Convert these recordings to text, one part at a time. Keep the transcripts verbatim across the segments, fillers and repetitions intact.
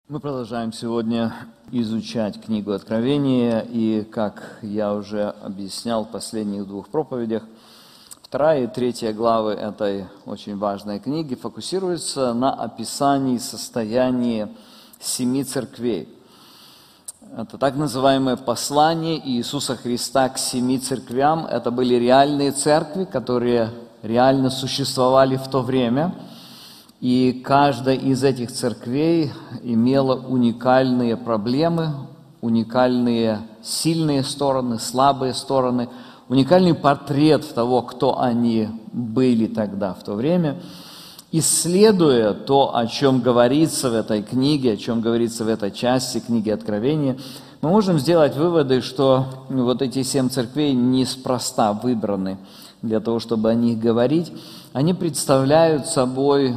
Мы продолжаем сегодня изучать книгу Откровения, и, как я уже объяснял в последних двух проповедях, вторая и третья главы этой очень важной книги фокусируются на описании состояния семи церквей. Это так называемое послание Иисуса Христа к семи церквям. Это были реальные церкви, которые реально существовали в то время. И каждая из этих церквей имела уникальные проблемы, уникальные сильные стороны, слабые стороны, уникальный портрет того, кто они были тогда, в то время. Исследуя то, о чем говорится в этой книге, о чем говорится в этой части книги Откровения, мы можем сделать выводы, что вот эти семь церквей неспроста выбраны для того, чтобы о них говорить. Они представляют собой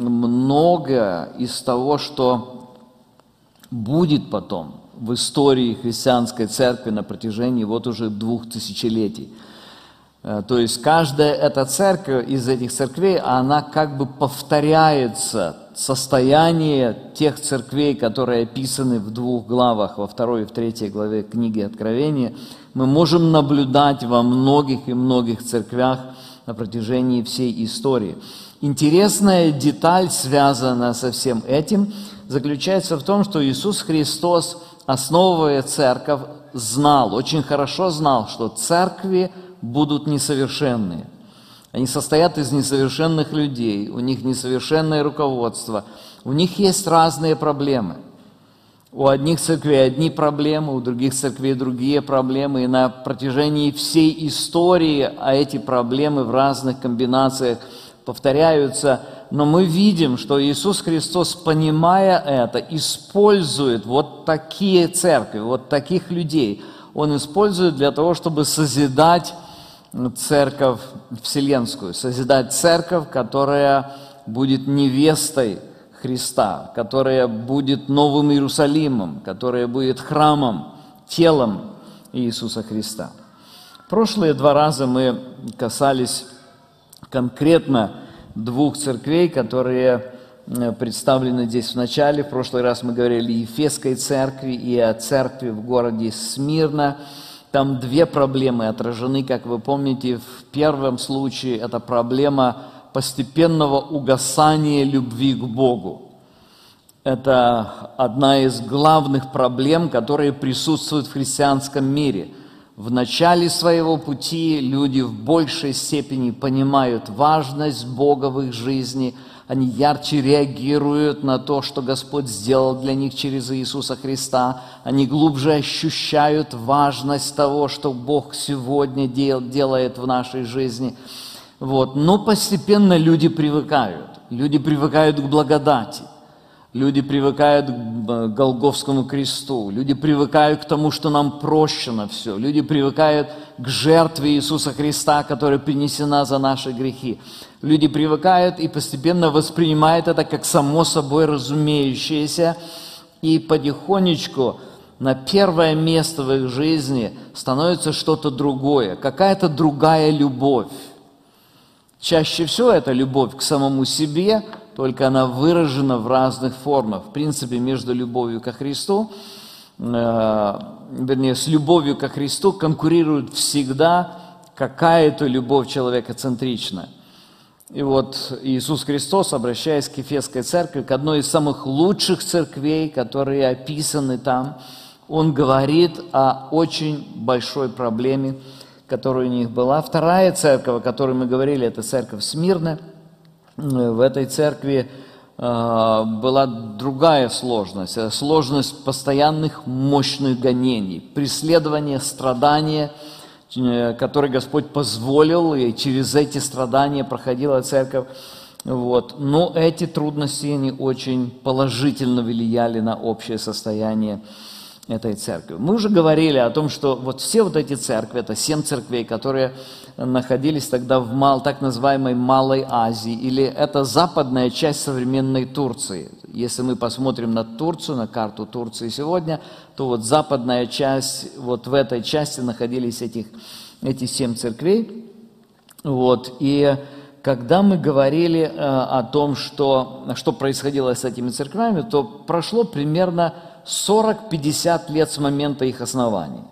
много из того, что будет потом в истории христианской церкви на протяжении вот уже двух тысячелетий. То есть каждая эта церковь из этих церквей, она как бы повторяется состояние тех церквей, которые описаны в двух главах, во второй и в третьей главе книги Откровения. Мы можем наблюдать во многих и многих церквях на протяжении всей истории. Интересная деталь, связанная со всем этим, заключается в том, что Иисус Христос, основывая церковь, знал, очень хорошо знал, что церкви будут несовершенные. Они состоят из несовершенных людей, у них несовершенное руководство, у них есть разные проблемы. У одних церквей одни проблемы, у других церквей другие проблемы, и на протяжении всей истории а эти проблемы в разных комбинациях повторяются, но мы видим, что Иисус Христос, понимая это, использует вот такие церкви, вот таких людей. Он использует для того, чтобы созидать церковь вселенскую, созидать церковь, которая будет невестой Христа, которая будет новым Иерусалимом, которая будет храмом, телом Иисуса Христа. Прошлые два раза мы касались конкретно двух церквей, которые представлены здесь в начале. В прошлый раз мы говорили о Ефесской церкви и о церкви в городе Смирна. Там две проблемы отражены, как вы помните. В первом случае это проблема постепенного угасания любви к Богу. Это одна из главных проблем, которые присутствуют в христианском мире. В начале своего пути люди в большей степени понимают важность Бога в их жизни, они ярче реагируют на то, что Господь сделал для них через Иисуса Христа, они глубже ощущают важность того, что Бог сегодня дел, делает в нашей жизни. Вот. Но постепенно люди привыкают, люди привыкают к благодати. Люди привыкают к Голгофскому кресту, люди привыкают к тому, что нам прощено все, люди привыкают к жертве Иисуса Христа, которая принесена за наши грехи. Люди привыкают и постепенно воспринимают это как само собой разумеющееся, и потихонечку на первое место в их жизни становится что-то другое, какая-то другая любовь. Чаще всего это любовь к самому себе, только она выражена в разных формах. В принципе, между любовью ко Христу, э, вернее, с любовью ко Христу конкурирует всегда какая-то любовь человекоцентричная. И вот Иисус Христос, обращаясь к Ефесской церкви, к одной из самых лучших церквей, которые описаны там, Он говорит о очень большой проблеме, которая у них была. Вторая церковь, о которой мы говорили, это церковь Смирна. В этой церкви э, была другая сложность, сложность постоянных мощных гонений, преследования, страдания, э, которые Господь позволил, и через эти страдания проходила церковь. Вот. Но эти трудности, они очень положительно влияли на общее состояние этой церкви. Мы уже говорили о том, что вот все вот эти церкви, это семь церквей, которые находились тогда в мал, так называемой Малой Азии, или это западная часть современной Турции. Если мы посмотрим на Турцию, на карту Турции сегодня, то вот западная часть, вот в этой части находились этих, эти семь церквей. Вот. И когда мы говорили э, о том, что, что происходило с этими церквями, то прошло примерно сорок-пятьдесят лет с момента их основания.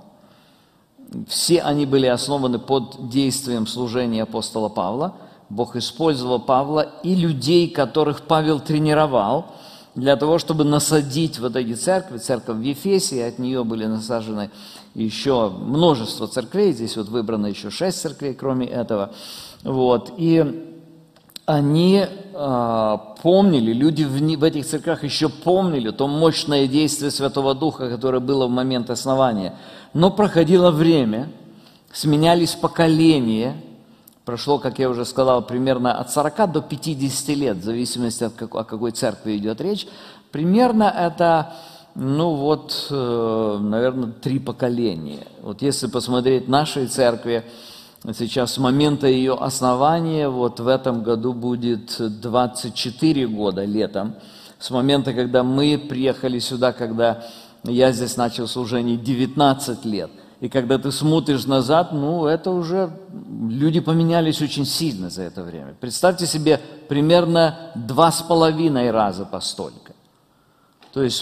Все они были основаны под действием служения апостола Павла. Бог использовал Павла и людей, которых Павел тренировал, для того, чтобы насадить вот эти церкви. Церковь в Ефесе, от нее были насажены еще множество церквей. Здесь вот выбрано еще шесть церквей, кроме этого. Вот. И они э, помнили, люди в, в этих церквях еще помнили то мощное действие Святого Духа, которое было в момент основания. Но проходило время, сменялись поколения. Прошло, как я уже сказал, примерно от сорока до пятидесяти лет, в зависимости от как, о какой церкви идет речь. Примерно это, ну вот, э, наверное, три поколения. Вот если посмотреть нашей церкви, сейчас с момента ее основания, вот в этом году будет двадцать четыре года летом, с момента, когда мы приехали сюда, когда я здесь начал служение, девятнадцать лет. И когда ты смотришь назад, ну, это уже, люди поменялись очень сильно за это время. Представьте себе, примерно два с половиной раза по столько. То есть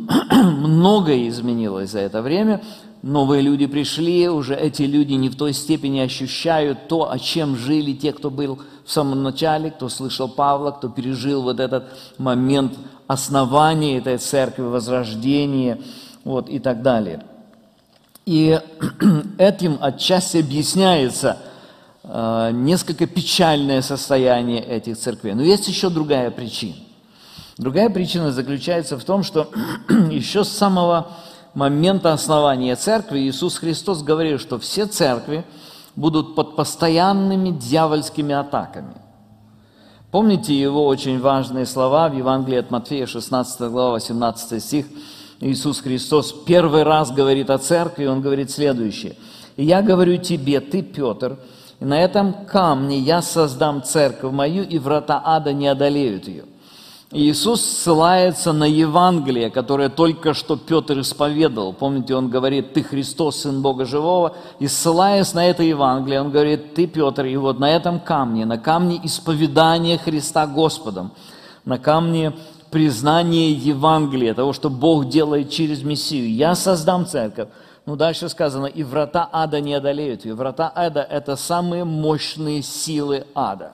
многое изменилось за это время. Новые люди пришли, уже эти люди не в той степени ощущают то, о чем жили те, кто был в самом начале, кто слышал Павла, кто пережил вот этот момент основания этой церкви, возрождения, вот, и так далее. И этим отчасти объясняется э, несколько печальное состояние этих церквей. Но есть еще другая причина. Другая причина заключается в том, что еще с самого момента основания церкви Иисус Христос говорил, что все церкви будут под постоянными дьявольскими атаками. Помните его очень важные слова в Евангелии от Матфея, шестнадцатая глава, восемнадцатый стих. Иисус Христос первый раз говорит о церкви, Он говорит следующее. «И я говорю тебе, ты, Петр, и на этом камне я создам церковь мою, и врата ада не одолеют ее». Иисус ссылается на Евангелие, которое только что Петр исповедовал. Помните, Он говорит, ты Христос, Сын Бога Живого. И ссылаясь на это Евангелие, Он говорит, ты, Петр, и вот на этом камне, на камне исповедания Христа Господом, на камне признание Евангелия, того, что Бог делает через Мессию. Я создам церковь. Ну, дальше сказано, и врата ада не одолеют ее. Врата ада – это самые мощные силы ада.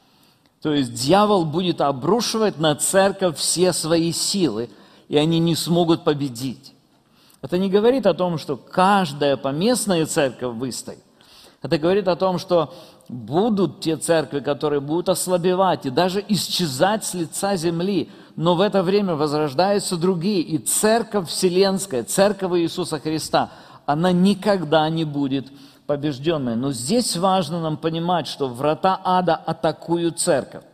То есть дьявол будет обрушивать на церковь все свои силы, и они не смогут победить. Это не говорит о том, что каждая поместная церковь выстоит. Это говорит о том, что будут те церкви, которые будут ослабевать и даже исчезать с лица земли, но в это время возрождаются другие. И церковь вселенская, церковь Иисуса Христа, она никогда не будет побежденной. Но здесь важно нам понимать, что врата ада атакуют церковь.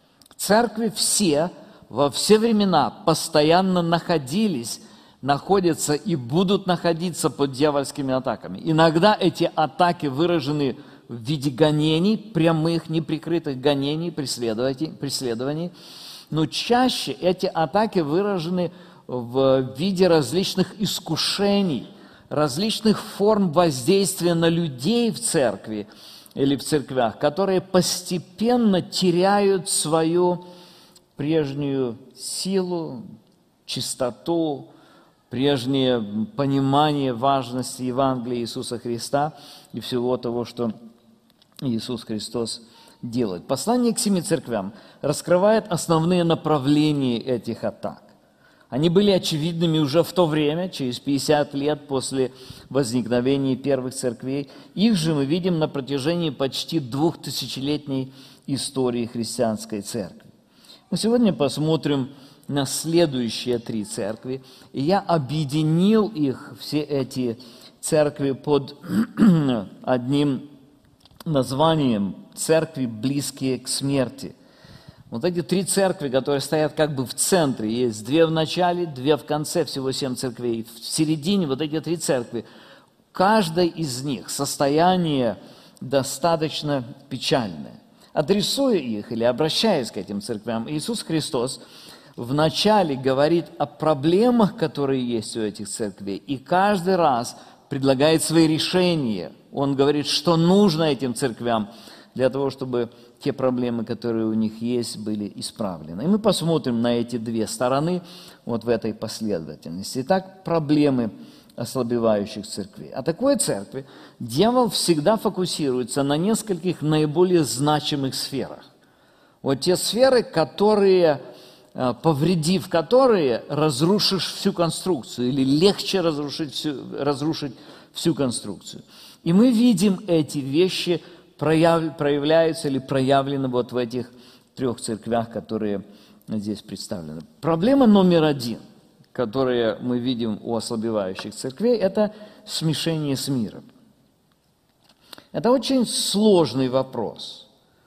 Церкви все, во все времена постоянно находились, находятся и будут находиться под дьявольскими атаками. Иногда эти атаки выражены в виде гонений, прямых, неприкрытых гонений, преследований, преследований. Но чаще эти атаки выражены в виде различных искушений, различных форм воздействия на людей в церкви или в церквях, которые постепенно теряют свою прежнюю силу, чистоту, прежнее понимание важности Евангелия Иисуса Христа и всего того, что Иисус Христос делает. Послание к семи церквям раскрывает основные направления этих атак. Они были очевидными уже в то время, через пятьдесят лет после возникновения первых церквей. Их же мы видим на протяжении почти двухтысячелетней истории христианской церкви. Мы сегодня посмотрим на следующие три церкви. И я объединил их, все эти церкви, под одним названием «Церкви, близкие к смерти». Вот эти три церкви, которые стоят как бы в центре, есть две в начале, две в конце, всего семь церквей. В середине вот эти три церкви, каждой из них состояние достаточно печальное. Адресуя их или обращаясь к этим церквям, Иисус Христос вначале говорит о проблемах, которые есть у этих церквей, и каждый раз предлагает свои решения. Он говорит, что нужно этим церквям для того, чтобы те проблемы, которые у них есть, были исправлены. И мы посмотрим на эти две стороны вот в этой последовательности. Итак, проблемы ослабевающих церквей. А такой церкви дьявол всегда фокусируется на нескольких наиболее значимых сферах. Вот те сферы, которые, повредив которые, разрушишь всю конструкцию, или легче разрушить всю, разрушить всю конструкцию. И мы видим эти вещи прояв, проявляются или проявлены вот в этих трех церквях, которые здесь представлены. Проблема номер один, которые мы видим у ослабевающих церквей, это смешение с миром. Это очень сложный вопрос.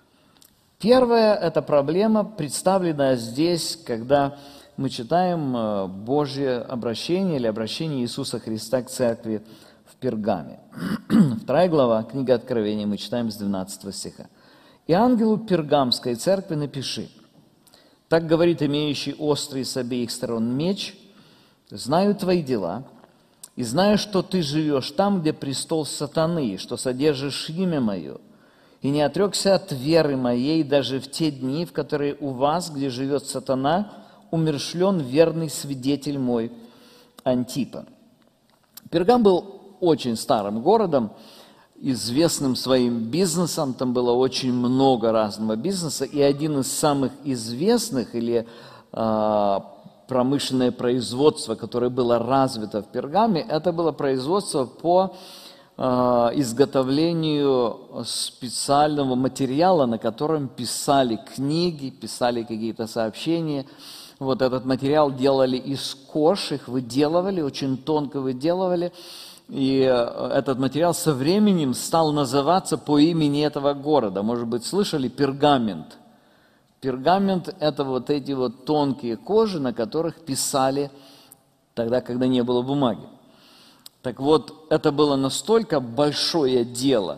Первая эта проблема представлена здесь, когда мы читаем Божье обращение или обращение Иисуса Христа к церкви в Пергаме. Вторая глава, книга Откровения, мы читаем с двенадцатого стиха. «И ангелу Пергамской церкви напиши, так говорит имеющий острый с обеих сторон меч, знаю твои дела, и знаю, что ты живешь там, где престол сатаны, что содержишь имя мое, и не отрекся от веры моей даже в те дни, в которые у вас, где живет сатана, умершлен верный свидетель мой Антипа». Пергам был очень старым городом, известным своим бизнесом, там было очень много разного бизнеса, и один из самых известных, или э, промышленное производство, которое было развито в Пергаме, это было производство по э, изготовлению специального материала, на котором писали книги, писали какие-то сообщения. Вот этот материал делали из кож, их выделывали, очень тонко выделывали. И этот материал со временем стал называться по имени этого города. Может быть, слышали пергамент? Пергамент – это вот эти вот тонкие кожи, на которых писали тогда, когда не было бумаги. Так вот, это было настолько большое дело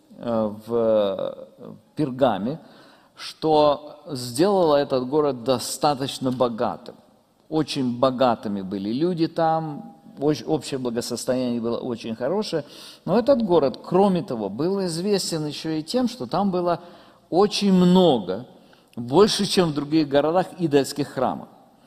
в Пергаме, что сделало этот город достаточно богатым. Очень богатыми были люди там, общее благосостояние было очень хорошее. Но этот город, кроме того, был известен еще и тем, что там было очень много, больше, чем в других городах, идольских храмов.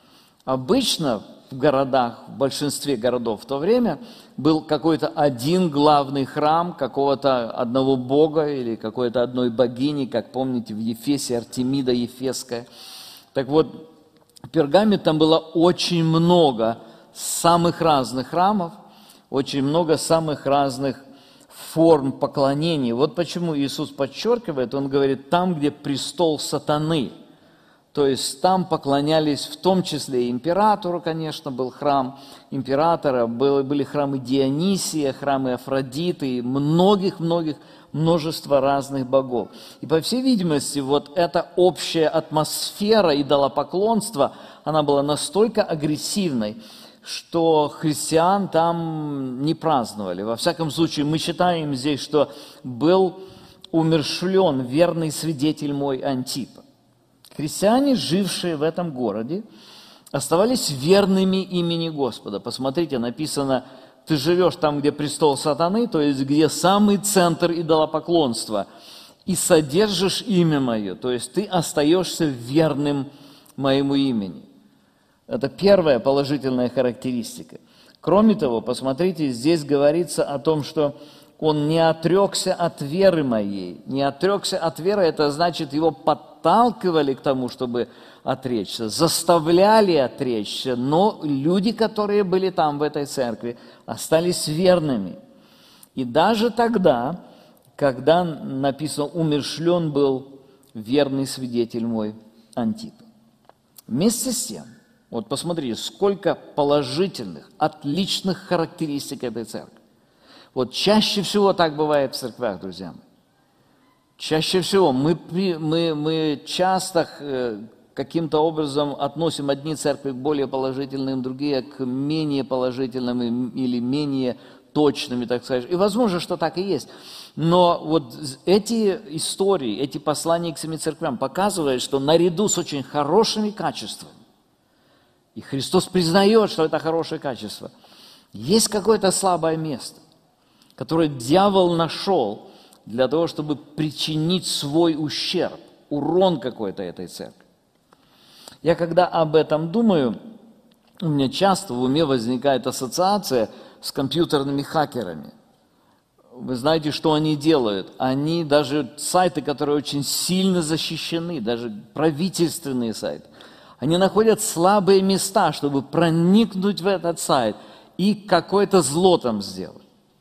Обычно в городах, в большинстве городов в то время, был какой-то один главный храм какого-то одного бога или какой-то одной богини, как помните, в Ефесе Артемида Ефесская. Так вот, в Пергаме там было очень много самых разных храмов, очень много самых разных форм поклонений. Вот почему Иисус подчеркивает, Он говорит, там, где престол сатаны. То есть там поклонялись в том числе и императору, конечно, был храм императора, были храмы Дионисия, храмы Афродиты, и многих-многих, множество разных богов. И, по всей видимости, вот эта общая атмосфера идолопоклонства, она была настолько агрессивной, что христиан там не праздновали. Во всяком случае, мы читаем здесь, что был умершлен верный свидетель мой Антипа. Христиане, жившие в этом городе, оставались верными имени Господа. Посмотрите, написано, ты живешь там, где престол сатаны, то есть где самый центр идолопоклонства, и содержишь имя мое, то есть ты остаешься верным моему имени. Это первая положительная характеристика. Кроме того, посмотрите, здесь говорится о том, что он не отрекся от веры моей. Не отрекся от веры, это значит, его подталкивали к тому, чтобы отречься, заставляли отречься, но люди, которые были там, в этой церкви, остались верными. И даже тогда, когда написано, умершлен был верный свидетель мой Антип. Вместе с тем, вот посмотрите, сколько положительных, отличных характеристик этой церкви. Вот чаще всего так бывает в церквях, друзья мои. Чаще всего мы, мы, мы часто каким-то образом относим одни церкви к более положительным, другие к менее положительным или менее точными, так сказать. И возможно, что так и есть. Но вот эти истории, эти послания к семи церквям показывают, что наряду с очень хорошими качествами, и Христос признает, что это хорошее качество, есть какое-то слабое место, которое дьявол нашел для того, чтобы причинить свой ущерб. урон какой-то этой церкви. Я когда об этом думаю, у меня часто в уме возникает ассоциация с компьютерными хакерами. Вы знаете, что они делают? Они даже сайты, которые очень сильно защищены, даже правительственные сайты, они находят слабые места, чтобы проникнуть в этот сайт и какое-то зло там сделать.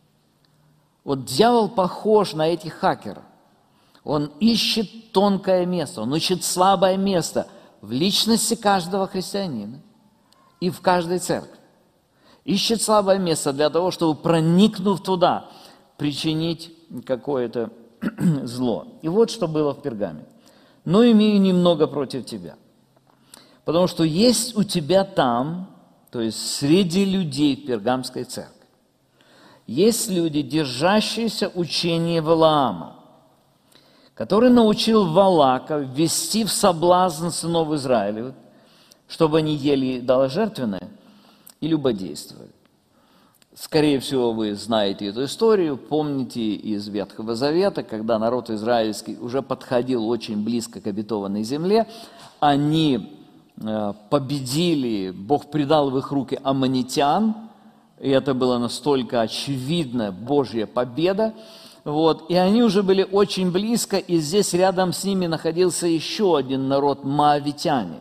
Вот дьявол похож на этих хакеров. Он ищет тонкое место, он ищет слабое место в личности каждого христианина и в каждой церкви. Ищет слабое место для того, чтобы, проникнув туда, причинить какое-то зло. И вот что было в Пергаме. «Но имею немного против тебя, потому что есть у тебя там, то есть среди людей в Пергамской церкви, есть люди, держащиеся учения Валаама, который научил Валака ввести в соблазн сынов Израилевых, чтобы они ели идоложертвенное и любодействовали». Скорее всего, вы знаете эту историю, помните из Ветхого Завета, когда народ израильский уже подходил очень близко к обетованной земле, они победили, Бог предал в их руки аммонитян, и это была настолько очевидная Божья победа, вот, и они уже были очень близко, и здесь рядом с ними находился еще один народ, моавитяне.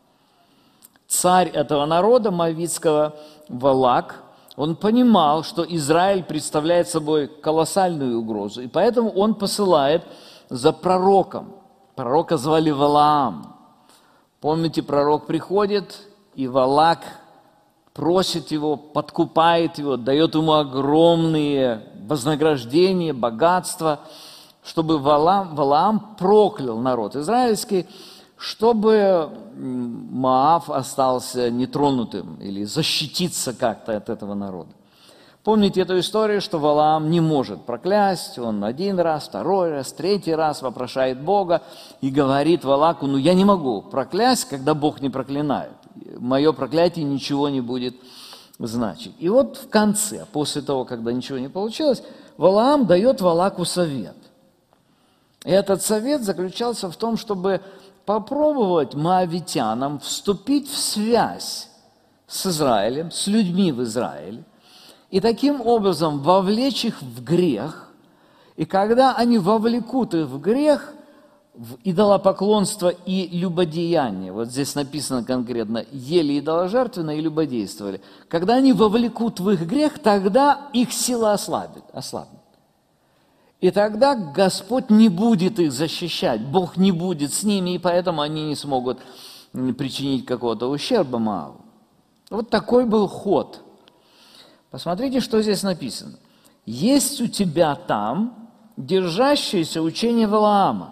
Царь этого народа, моавитского, Валак, он понимал, что Израиль представляет собой колоссальную угрозу, и поэтому он посылает за пророком. Пророка звали Валаам. Помните, пророк приходит, и Валак просит его, подкупает его, дает ему огромные вознаграждения, богатства, чтобы Валаам, Валаам проклял народ израильский, чтобы Моав остался нетронутым или защититься как-то от этого народа. Помните эту историю, что Валаам не может проклясть, он один раз, второй раз, третий раз вопрошает Бога и говорит Валаку: ну я не могу проклясть, когда Бог не проклинает. Мое проклятие ничего не будет значить. И вот в конце, после того, когда ничего не получилось, Валаам дает Валаку совет. И этот совет заключался в том, чтобы попробовать моавитянам вступить в связь с Израилем, с людьми в Израиле, и таким образом вовлечь их в грех. И когда они вовлекут их в грех, в идолопоклонство и любодеяние, вот здесь написано конкретно, ели идоложертвенно и любодействовали, когда они вовлекут в их грех, тогда их сила ослабит, ослабнет. И тогда Господь не будет их защищать, Бог не будет с ними, и поэтому они не смогут причинить какого-то ущерба Моаву. Вот такой был ход. Посмотрите, что здесь написано. «Есть у тебя там держащиеся учение Валаама».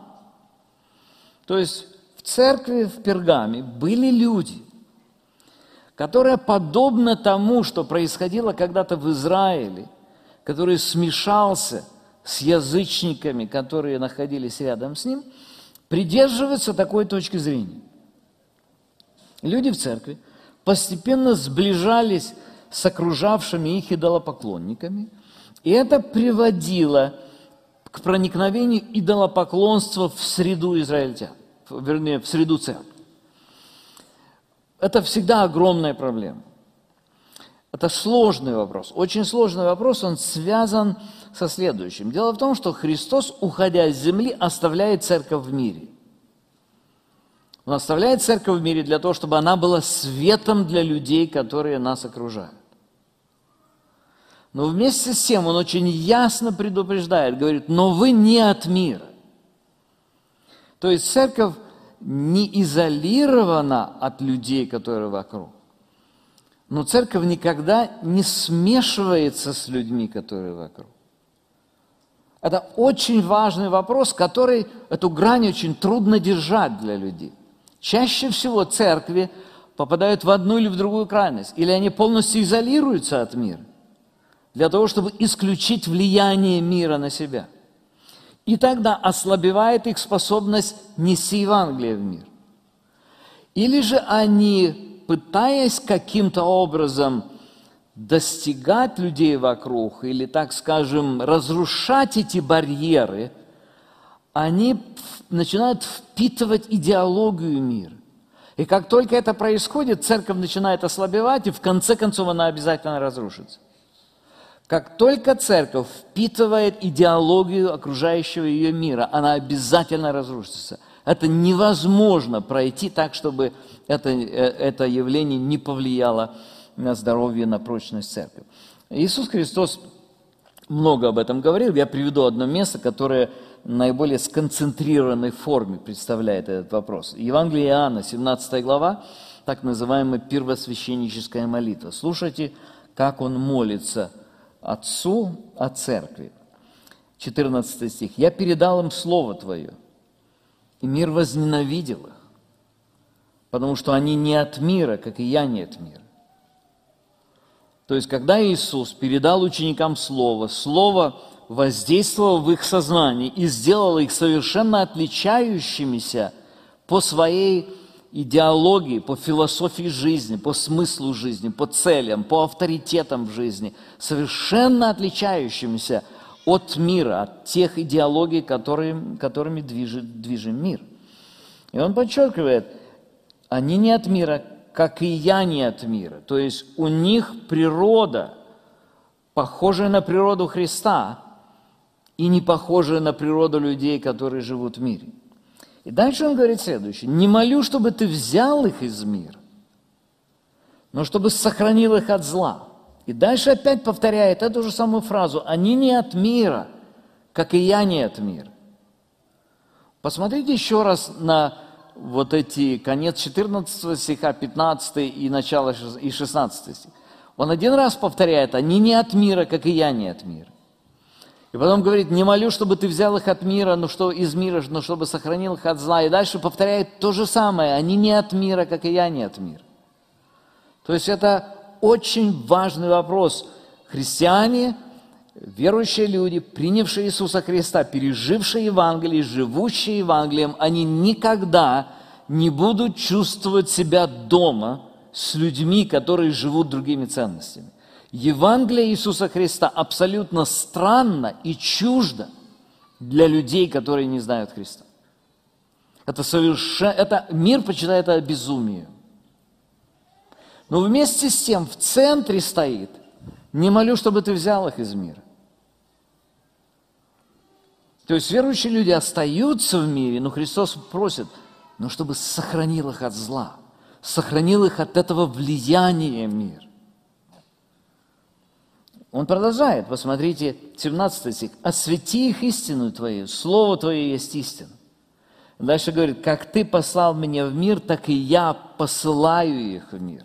То есть в церкви в Пергаме были люди, которые, подобно тому, что происходило когда-то в Израиле, который смешался с язычниками, которые находились рядом с ним, придерживаются такой точки зрения. Люди в церкви постепенно сближались с окружавшими их идолопоклонниками, и это приводило к проникновению идолопоклонства в среду израильтян, вернее, в среду церкви. Это всегда огромная проблема. Это сложный вопрос, очень сложный вопрос, он связан со следующим. Дело в том, что Христос, уходя с земли, оставляет церковь в мире. Он оставляет церковь в мире для того, чтобы она была светом для людей, которые нас окружают. Но вместе с тем он очень ясно предупреждает, говорит: но вы не от мира. То есть церковь не изолирована от людей, которые вокруг. Но церковь никогда не смешивается с людьми, которые вокруг. Это очень важный вопрос, который, эту грань очень трудно держать для людей. Чаще всего церкви попадают в одну или в другую крайность. Или они полностью изолируются от мира, для того, чтобы исключить влияние мира на себя. И тогда ослабевает их способность нести Евангелие в мир. Или же они, пытаясь каким-то образом достигать людей вокруг, или, так скажем, разрушать эти барьеры, они начинают впитывать идеологию мира. И как только это происходит, церковь начинает ослабевать, и в конце концов она обязательно разрушится. Как только церковь впитывает идеологию окружающего ее мира, она обязательно разрушится. Это невозможно пройти так, чтобы это, это явление не повлияло на здоровье, на прочность церкви. Иисус Христос много об этом говорил. Я приведу одно место, которое в наиболее сконцентрированной форме представляет этот вопрос. Евангелие Иоанна, семнадцатая глава, так называемая первосвященническая молитва. Слушайте, как он молится Отцу о церкви. четырнадцатый стих. «Я передал им Слово Твое, и мир возненавидел их, потому что они не от мира, как и я не от мира». То есть, когда Иисус передал ученикам Слово, Слово воздействовало в их сознании и сделало их совершенно отличающимися по своей идеологии, по философии жизни, по смыслу жизни, по целям, по авторитетам в жизни, совершенно отличающимися от мира, от тех идеологий, которые, которыми движет, движим мир. И он подчеркивает, они не от мира, как и я не от мира. То есть у них природа, похожая на природу Христа, и не похожая на природу людей, которые живут в мире. И дальше он говорит следующее. «Не молю, чтобы ты взял их из мира, но чтобы сохранил их от зла». И дальше опять повторяет эту же самую фразу. «Они не от мира, как и я не от мира». Посмотрите еще раз на вот эти конец четырнадцатого стиха, пятнадцатый и начало и шестнадцатый стих. Он один раз повторяет, они не от мира, как и я не от мира. И потом говорит, не молю, чтобы ты взял их от мира, но что из мира, но чтобы сохранил их от зла. И дальше повторяет то же самое, они не от мира, как и я не от мира. То есть это очень важный вопрос. Христиане, верующие люди, принявшие Иисуса Христа, пережившие Евангелие, живущие Евангелием, они никогда не будут чувствовать себя дома с людьми, которые живут другими ценностями. Евангелие Иисуса Христа абсолютно странно и чуждо для людей, которые не знают Христа. Это совершенно, это, мир почитает это безумием. Но вместе с тем в центре стоит, не молю, чтобы ты взял их из мира. То есть верующие люди остаются в мире, но Христос просит, но чтобы сохранил их от зла, сохранил их от этого влияния мира. Он продолжает, посмотрите, семнадцатый стих. «Освети их истину Твою, Слово Твое есть истина». Дальше говорит, «Как Ты послал меня в мир, так и я посылаю их в мир».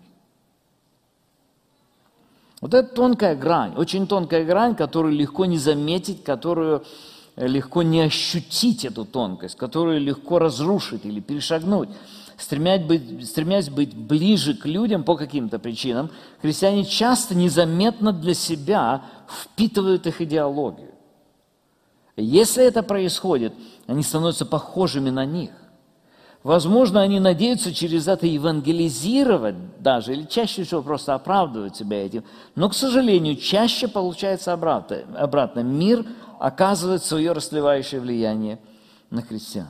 Вот это тонкая грань, очень тонкая грань, которую легко не заметить, которую легко не ощутить, эту тонкость, которую легко разрушить или перешагнуть. Стремясь быть, стремясь быть ближе к людям по каким-то причинам, христиане часто незаметно для себя впитывают их идеологию. Если это происходит, они становятся похожими на них. Возможно, они надеются через это евангелизировать даже, или чаще всего просто оправдывать себя этим. Но, к сожалению, чаще получается обратно. обратно. Мир оказывает свое расслевающее влияние на христиан.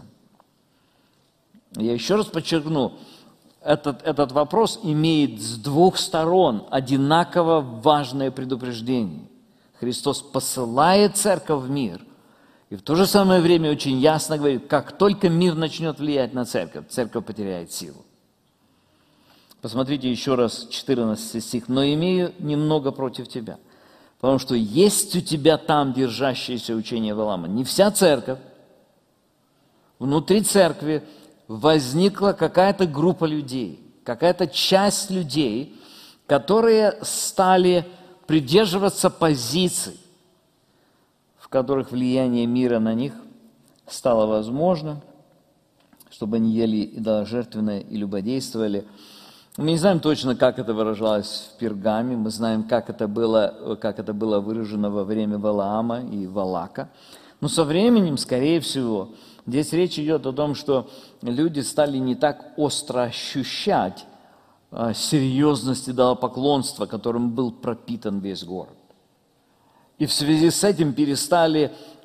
Я еще раз подчеркну, этот, этот вопрос имеет с двух сторон одинаково важное предупреждение. Христос посылает церковь в мир, и в то же самое время очень ясно говорит, как только мир начнет влиять на церковь, церковь потеряет силу. Посмотрите еще раз четырнадцатый стих. «Но имею немного против тебя, потому что есть у тебя там держащееся учение Валаама». Не вся церковь, внутри церкви возникла какая-то группа людей, какая-то часть людей, которые стали придерживаться позиций, в которых влияние мира на них стало возможным, чтобы они ели идоложертвенное и любодействовали. Мы не знаем точно, как это выражалось в Пергаме, мы знаем, как это было, как это было выражено во время Валаама и Валака. Но со временем, скорее всего, здесь речь идет о том, что люди стали не так остро ощущать а, серьезность идолопоклонства, которым был пропитан весь город. И в связи с этим перестали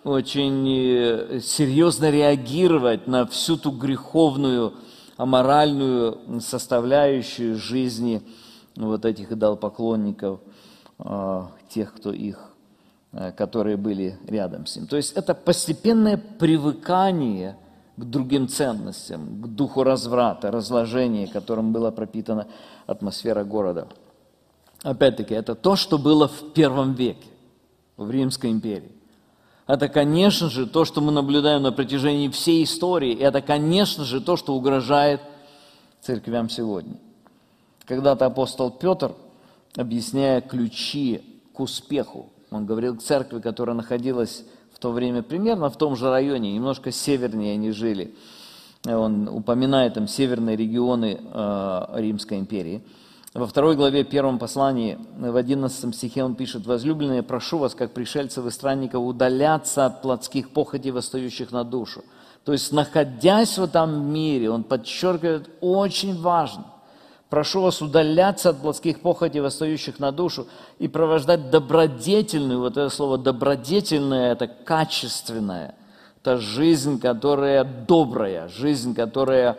очень серьезно реагировать на всю ту греховную, аморальную составляющую жизни вот этих идолопоклонников, тех, кто их, которые были рядом с ним. То есть это постепенное привыкание к другим ценностям, к духу разврата, разложения, которым была пропитана атмосфера города. Опять-таки, это то, что было в первом веке, в Римской империи. Это, конечно же, то, что мы наблюдаем на протяжении всей истории. И это, конечно же, то, что угрожает церквям сегодня. Когда-то апостол Петр, объясняя ключи к успеху, он говорил к церкви, которая находилась в то время примерно в том же районе, немножко севернее они жили. Он упоминает там северные регионы э, Римской империи. Во второй главе первом послании, в одиннадцатом стихе он пишет: «Возлюбленные, прошу вас, как пришельцев и странников, удаляться от плотских похотей, восстающих на душу». То есть, находясь в этом мире, он подчеркивает, очень важно: прошу вас удаляться от плотских похотей, восстающих на душу, и провождать добродетельную, вот это слово добродетельное, это качественное, это жизнь, которая добрая, жизнь, которая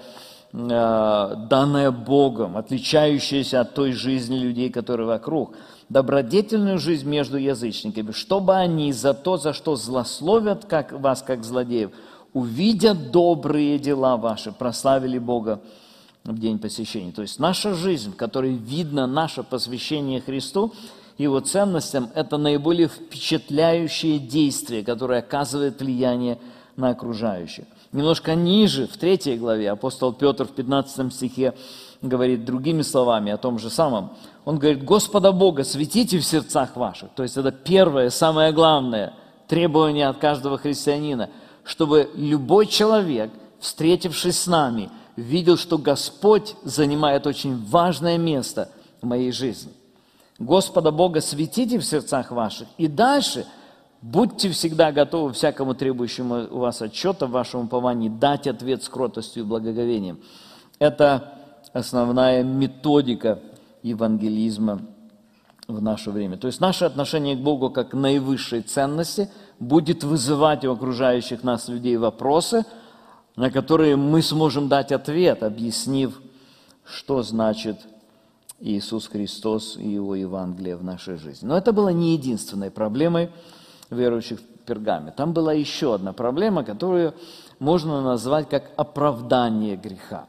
данная Богом, отличающаяся от той жизни людей, которые вокруг. Добродетельную жизнь между язычниками, чтобы они за то, за что злословят как вас, как злодеев, увидя добрые дела ваши, прославили Бога в день посещения. То есть наша жизнь, в которой видно наше посвящение Христу, Его ценностям, это наиболее впечатляющее действие, которое оказывает влияние на окружающих. Немножко ниже, в третьей главе, апостол Петр в пятнадцатом стихе говорит другими словами о том же самом. Он говорит: «Господа Бога светите в сердцах ваших». То есть это первое, самое главное требование от каждого христианина, чтобы любой человек, встретившись с нами, видел, что Господь занимает очень важное место в моей жизни. «Господа Бога светите в сердцах ваших». И дальше: «Будьте всегда готовы всякому требующему у вас отчета в вашем уповании дать ответ с кротостью и благоговением». Это основная методика евангелизма в наше время. То есть наше отношение к Богу как к наивысшей ценности будет вызывать у окружающих нас людей вопросы, на которые мы сможем дать ответ, объяснив, что значит Иисус Христос и Его Евангелие в нашей жизни. Но это было не единственной проблемой верующих в Пергаме. Там была еще одна проблема, которую можно назвать как оправдание греха.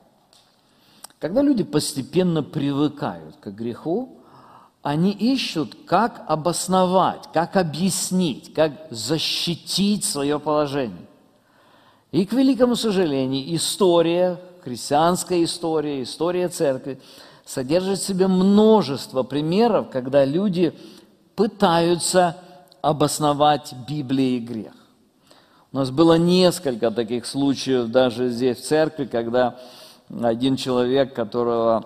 Когда люди постепенно привыкают к греху, они ищут, как обосновать, как объяснить, как защитить свое положение. И, к великому сожалению, история, христианская история, история церкви содержит в себе множество примеров, когда люди пытаются обосновать Библией грех. У нас было несколько таких случаев даже здесь в церкви, когда один человек, которого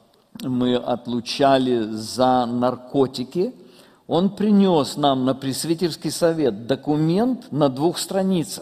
мы отлучали за наркотики, он принес нам на пресвитерский совет документ на двух страницах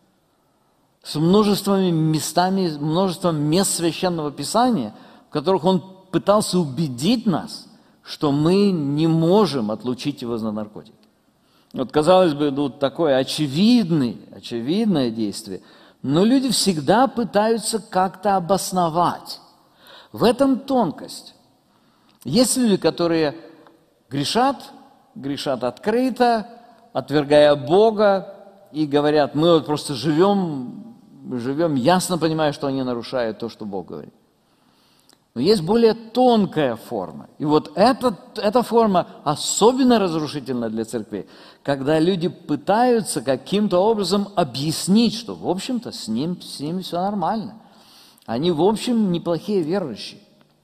с множеством местами, множеством мест Священного Писания, в которых он пытался убедить нас, что мы не можем отлучить его за наркотики. Вот, казалось бы, ну, такое очевидное, очевидное действие, но люди всегда пытаются как-то обосновать. В этом тонкость. Есть люди, которые грешат, грешат открыто, отвергая Бога, и говорят: мы вот просто живем, живем, ясно понимая, что они нарушают то, что Бог говорит. Но есть более тонкая форма. И вот эта, эта форма особенно разрушительна для церкви, когда люди пытаются каким-то образом объяснить, что, в общем-то, с ним, с ними все нормально. Они, в общем, неплохие верующие.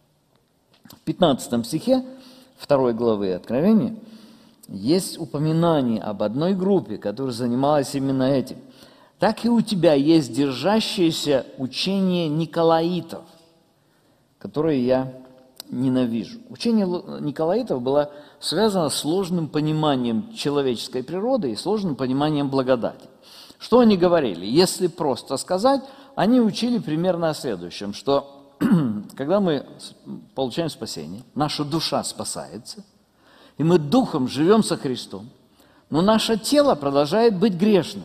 В пятнадцатом стихе второй главы Откровения есть упоминание об одной группе, которая занималась именно этим. «Так и у тебя есть держащееся учение николаитов, которое я ненавижу». Учение николаитов было связано с сложным пониманием человеческой природы и сложным пониманием благодати. Что они говорили? Если просто сказать, они учили примерно о следующем, что когда мы получаем спасение, наша душа спасается, и мы духом живем со Христом, Но наше тело продолжает быть грешным.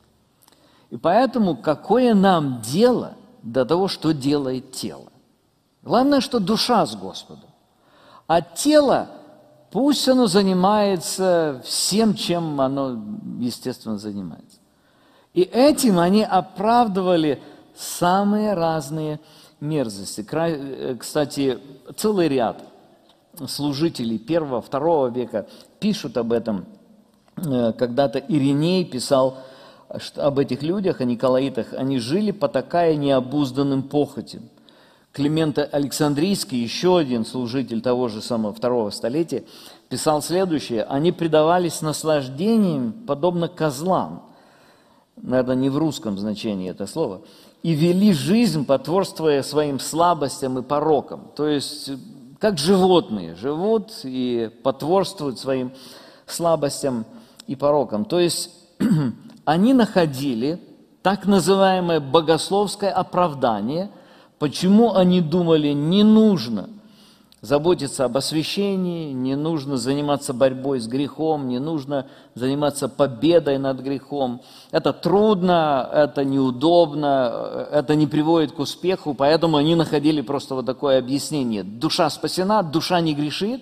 И поэтому какое нам дело до того, что делает тело? Главное, что душа с Господом. А тело, пусть оно занимается всем, чем оно, естественно, занимается. И этим они оправдывали самые разные мерзости. Кстати, целый ряд служителей первого, второго века пишут об этом. Когда-то Ириней писал об этих людях, о николаитах. Они жили, потакая необузданным похотям. Климент Александрийский, еще один служитель того же самого второго столетия, писал следующее. Они предавались наслаждениям, подобно козлам. Наверное, не в русском значении это слово. И вели жизнь, потворствуя своим слабостям и порокам. То есть, как животные живут и потворствуют своим слабостям и порокам. То есть, они находили так называемое богословское оправдание, почему они думали, не нужно заботиться об освящении, не нужно заниматься борьбой с грехом, не нужно заниматься победой над грехом. Это трудно, это неудобно, это не приводит к успеху, поэтому они находили просто вот такое объяснение. Душа спасена, душа не грешит,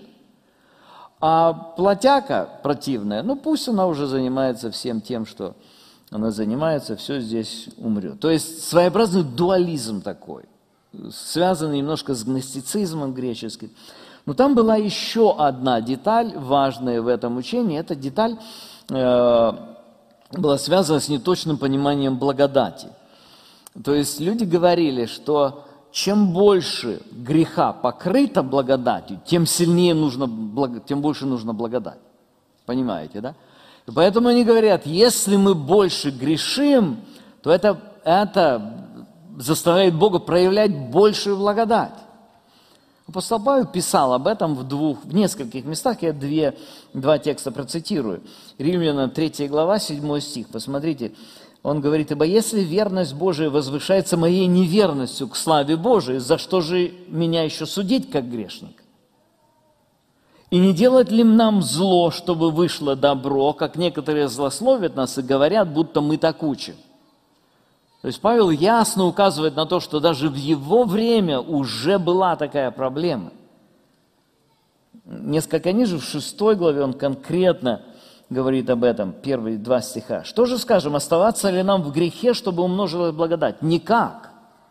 а плотяка противная, ну пусть она уже занимается всем тем, что она занимается, все здесь умрет. То есть своеобразный дуализм такой, связанный немножко с гностицизмом греческим. Но там была еще одна деталь, важная в этом учении. Эта деталь э, была связана с неточным пониманием благодати. То есть люди говорили, что чем больше греха покрыто благодатью, тем сильнее нужно, тем больше нужно благодать. Понимаете, да? И поэтому они говорят, если мы больше грешим, то это, это заставляет Бога проявлять большую благодать. Апостол Павел писал об этом в, двух, в нескольких местах, я две, два текста процитирую. Римлянам третья глава, седьмой стих, посмотрите. Он говорит, ибо если верность Божия возвышается моей неверностью к славе Божией, за что же меня еще судить, как грешник? И не делать ли нам зло, чтобы вышло добро, как некоторые злословят нас и говорят, будто мы так учим? То есть Павел ясно указывает на то, что даже в его время уже была такая проблема. Несколько ниже, в шестой главе, он конкретно говорит об этом, первые два стиха. Что же скажем, оставаться ли нам в грехе, чтобы умножилась благодать? Никак.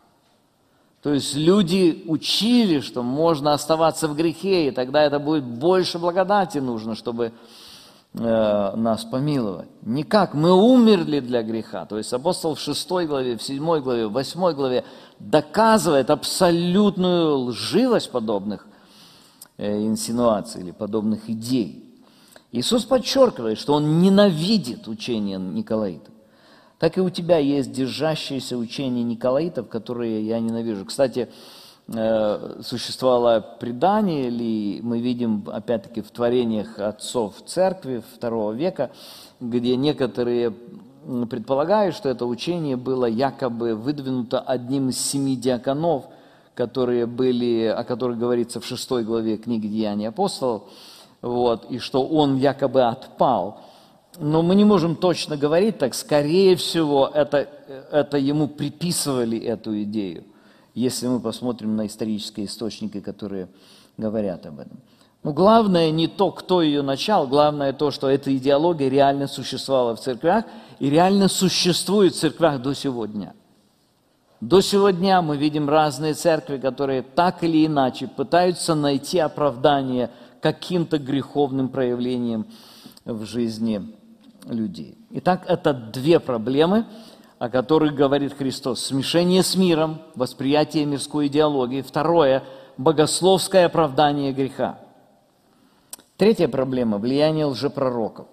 То есть люди учили, что можно оставаться в грехе, и тогда это будет больше благодати нужно, чтобы э, нас помиловать. Никак. Мы умерли для греха. То есть апостол в шестой главе, в седьмой главе, в восьмой главе доказывает абсолютную лживость подобных э, инсинуаций или подобных идей. Иисус подчеркивает, что Он ненавидит учение николаитов. Так и у тебя есть держащиеся учения николаитов, которые я ненавижу. Кстати, существовало предание, или мы видим, опять-таки, в творениях отцов церкви второго века, где некоторые предполагают, что это учение было якобы выдвинуто одним из семи диаконов, которые были, о которых говорится в шестой главе книги «Деяний апостолов», вот, и что он якобы отпал. Но мы не можем точно говорить так. Скорее всего, это, это ему приписывали эту идею, если мы посмотрим на исторические источники, которые говорят об этом. Но главное не то, кто ее начал, главное то, что эта идеология реально существовала в церквях и реально существует в церквях до сегодня. До сегодня мы видим разные церкви, которые так или иначе пытаются найти оправдание каким-то греховным проявлением в жизни людей. Итак, это две проблемы, о которых говорит Христос. Смешение с миром, восприятие мирской идеологии. Второе – богословское оправдание греха. Третья проблема – влияние лжепророков.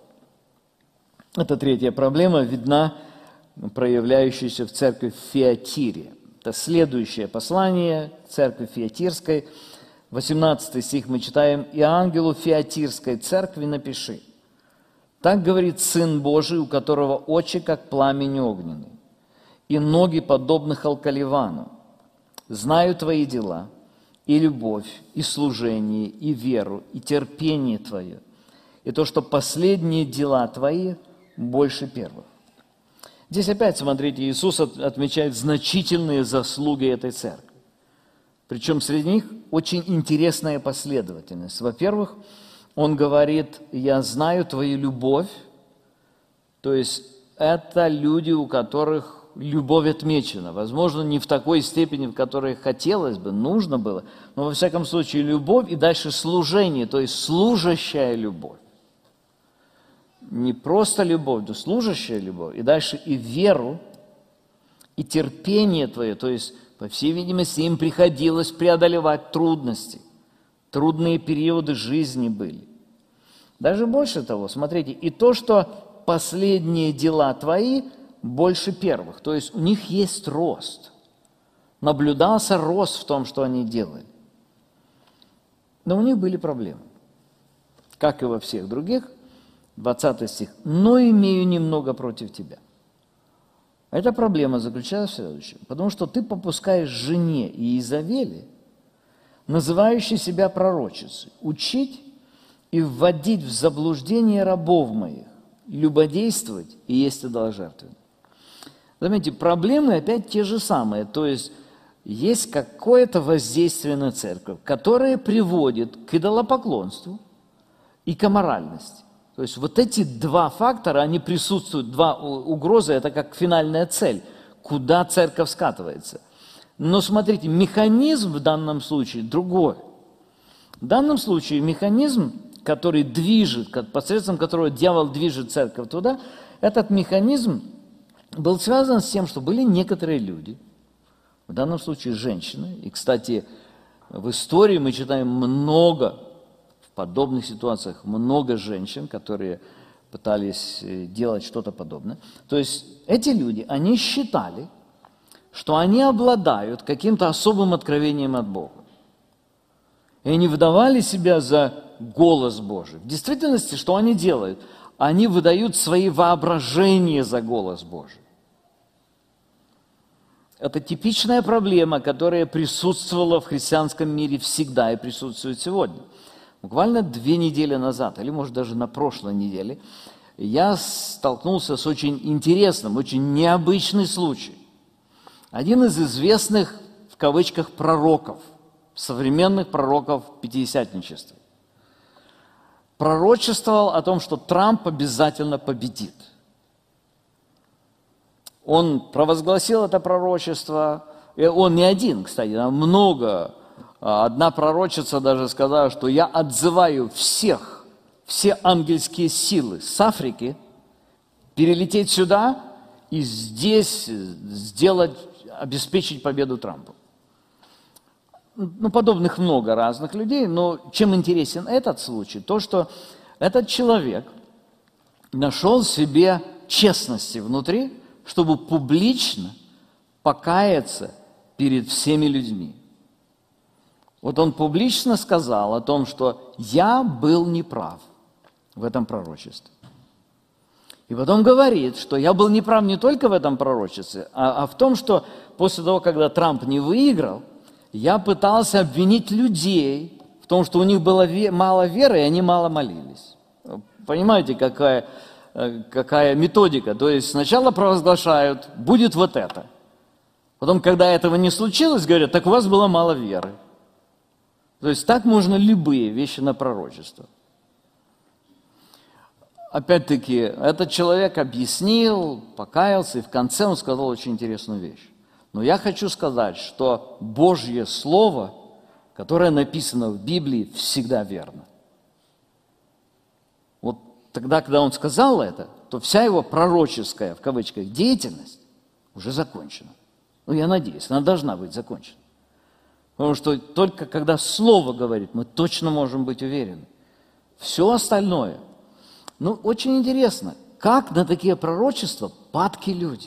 Эта третья проблема видна, проявляющаяся в церкви в Фиатире. Это следующее послание церкви Фиатирской. восемнадцатый стих мы читаем: «И ангелу Фиатирской церкви напиши: так говорит Сын Божий, у которого очи, как пламень огненный, и ноги, подобны халкаливану. Знаю твои дела, и любовь, и служение, и веру, и терпение твое, и то, что последние дела твои больше первых. Здесь опять, смотрите, Иисус отмечает значительные заслуги этой церкви. Причем среди них очень интересная последовательность. Во-первых, Он говорит: «Я знаю твою любовь», то есть это люди, у которых любовь отмечена. Возможно, не в такой степени, в которой хотелось бы, нужно было, но во всяком случае любовь и дальше служение, то есть служащая любовь. Не просто любовь, но служащая любовь. И дальше и веру, и терпение твое, то есть, по всей видимости, им приходилось преодолевать трудности. Трудные периоды жизни были. Даже больше того, смотрите, и то, что последние дела твои больше первых. То есть у них есть рост. Наблюдался рост в том, что они делали. Но у них были проблемы. Как и во всех других. двадцатый стих. «Но имею немного против тебя». Эта проблема заключается в следующем. Потому что ты попускаешь жене Иезавели, называющей себя пророчицей, учить и вводить в заблуждение рабов моих, любодействовать и есть идоложертвенное. Заметьте, проблемы опять те же самые. То есть есть какое-то воздействие на церковь, которое приводит к идолопоклонству и к аморальности. То есть вот эти два фактора, они присутствуют, два угрозы, это как финальная цель, куда церковь скатывается. Но смотрите, механизм в данном случае другой. В данном случае механизм, который движет, посредством которого дьявол движет церковь туда, этот механизм был связан с тем, что были некоторые люди, в данном случае женщины, и, кстати, в истории мы читаем много, в подобных ситуациях, много женщин, которые пытались делать что-то подобное. То есть эти люди, они считали, что они обладают каким-то особым откровением от Бога. И они выдавали себя за голос Божий. В действительности, что они делают? Они выдают свои воображения за голос Божий. Это типичная проблема, которая присутствовала в христианском мире всегда и присутствует сегодня. Буквально две недели назад, или может даже на прошлой неделе, я столкнулся с очень интересным, очень необычным случаем. Один из известных, в кавычках, пророков, современных пророков пятидесятничества, пророчествовал о том, что Трамп обязательно победит. Он провозгласил это пророчество, и он не один, кстати, там много. Одна пророчица даже сказала, что я отзываю всех, все ангельские силы с Африки перелететь сюда и здесь сделать, обеспечить победу Трампу. Ну, подобных много разных людей, но чем интересен этот случай, то, что этот человек нашел в себе честности внутри, чтобы публично покаяться перед всеми людьми. Вот он публично сказал о том, что я был неправ в этом пророчестве. И потом говорит, что я был неправ не только в этом пророчестве, а, а в том, что после того, когда Трамп не выиграл, я пытался обвинить людей в том, что у них было мало веры, и они мало молились. Понимаете, какая, какая методика? То есть сначала провозглашают, будет вот это. Потом, когда этого не случилось, говорят, так у вас было мало веры. То есть так можно любые вещи на пророчество. Опять-таки, этот человек объяснил, покаялся, и в конце он сказал очень интересную вещь. Но я хочу сказать, что Божье Слово, которое написано в Библии, всегда верно. Вот тогда, когда он сказал это, то вся его пророческая, в кавычках, деятельность уже закончена. Ну, я надеюсь, она должна быть закончена. Потому что только когда Слово говорит, мы точно можем быть уверены. Все остальное. Ну, очень интересно, как на такие пророчества падки люди.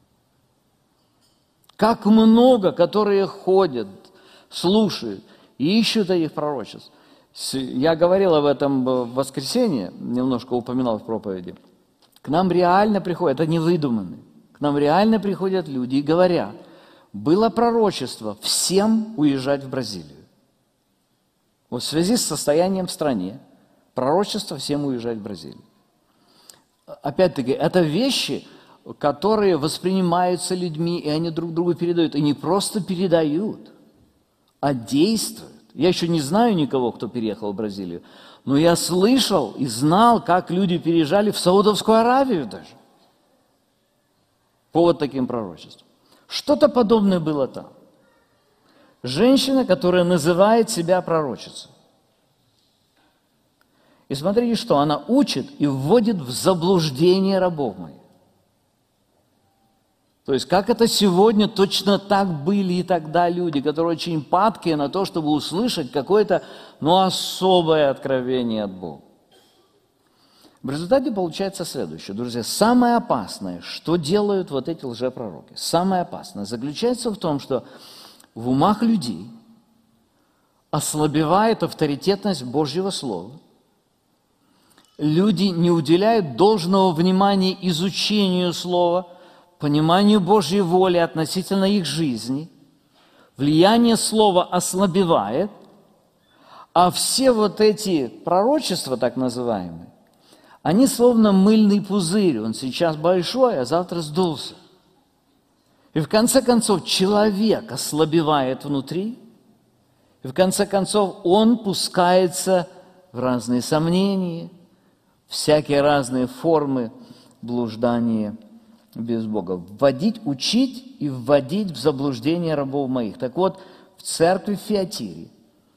Как много, которые ходят, слушают и ищут этих пророчеств. Я говорил об этом в воскресенье, немножко упоминал в проповеди. К нам реально приходят, это не выдуманные, к нам реально приходят люди и говорят, было пророчество всем уезжать в Бразилию. Вот в связи с состоянием в стране, пророчество, всем уезжать в Бразилию. Опять-таки, это вещи, которые воспринимаются людьми, и они друг другу передают. И не просто передают, а действуют. Я еще не знаю никого, кто переехал в Бразилию, но я слышал и знал, как люди переезжали в Саудовскую Аравию даже. По вот таким пророчествам. Что-то подобное было там. Женщина, которая называет себя пророчицей. И смотрите, что она учит и вводит в заблуждение рабов моих. То есть, как это сегодня, точно так были и тогда люди, которые очень падкие на то, чтобы услышать какое-то, ну, особое откровение от Бога. В результате получается следующее. Друзья, самое опасное, что делают вот эти лжепророки, самое опасное заключается в том, что в умах людей ослабевает авторитетность Божьего Слова. Люди не уделяют должного внимания изучению Слова, пониманию Божьей воли относительно их жизни. Влияние Слова ослабевает, а все вот эти пророчества, так называемые, они словно мыльный пузырь. Он сейчас большой, а завтра сдулся. И в конце концов человек ослабевает внутри, и в конце концов он пускается в разные сомнения, всякие разные формы блуждания без Бога. Вводить, учить и вводить в заблуждение рабов моих. Так вот, в церкви в Фиатире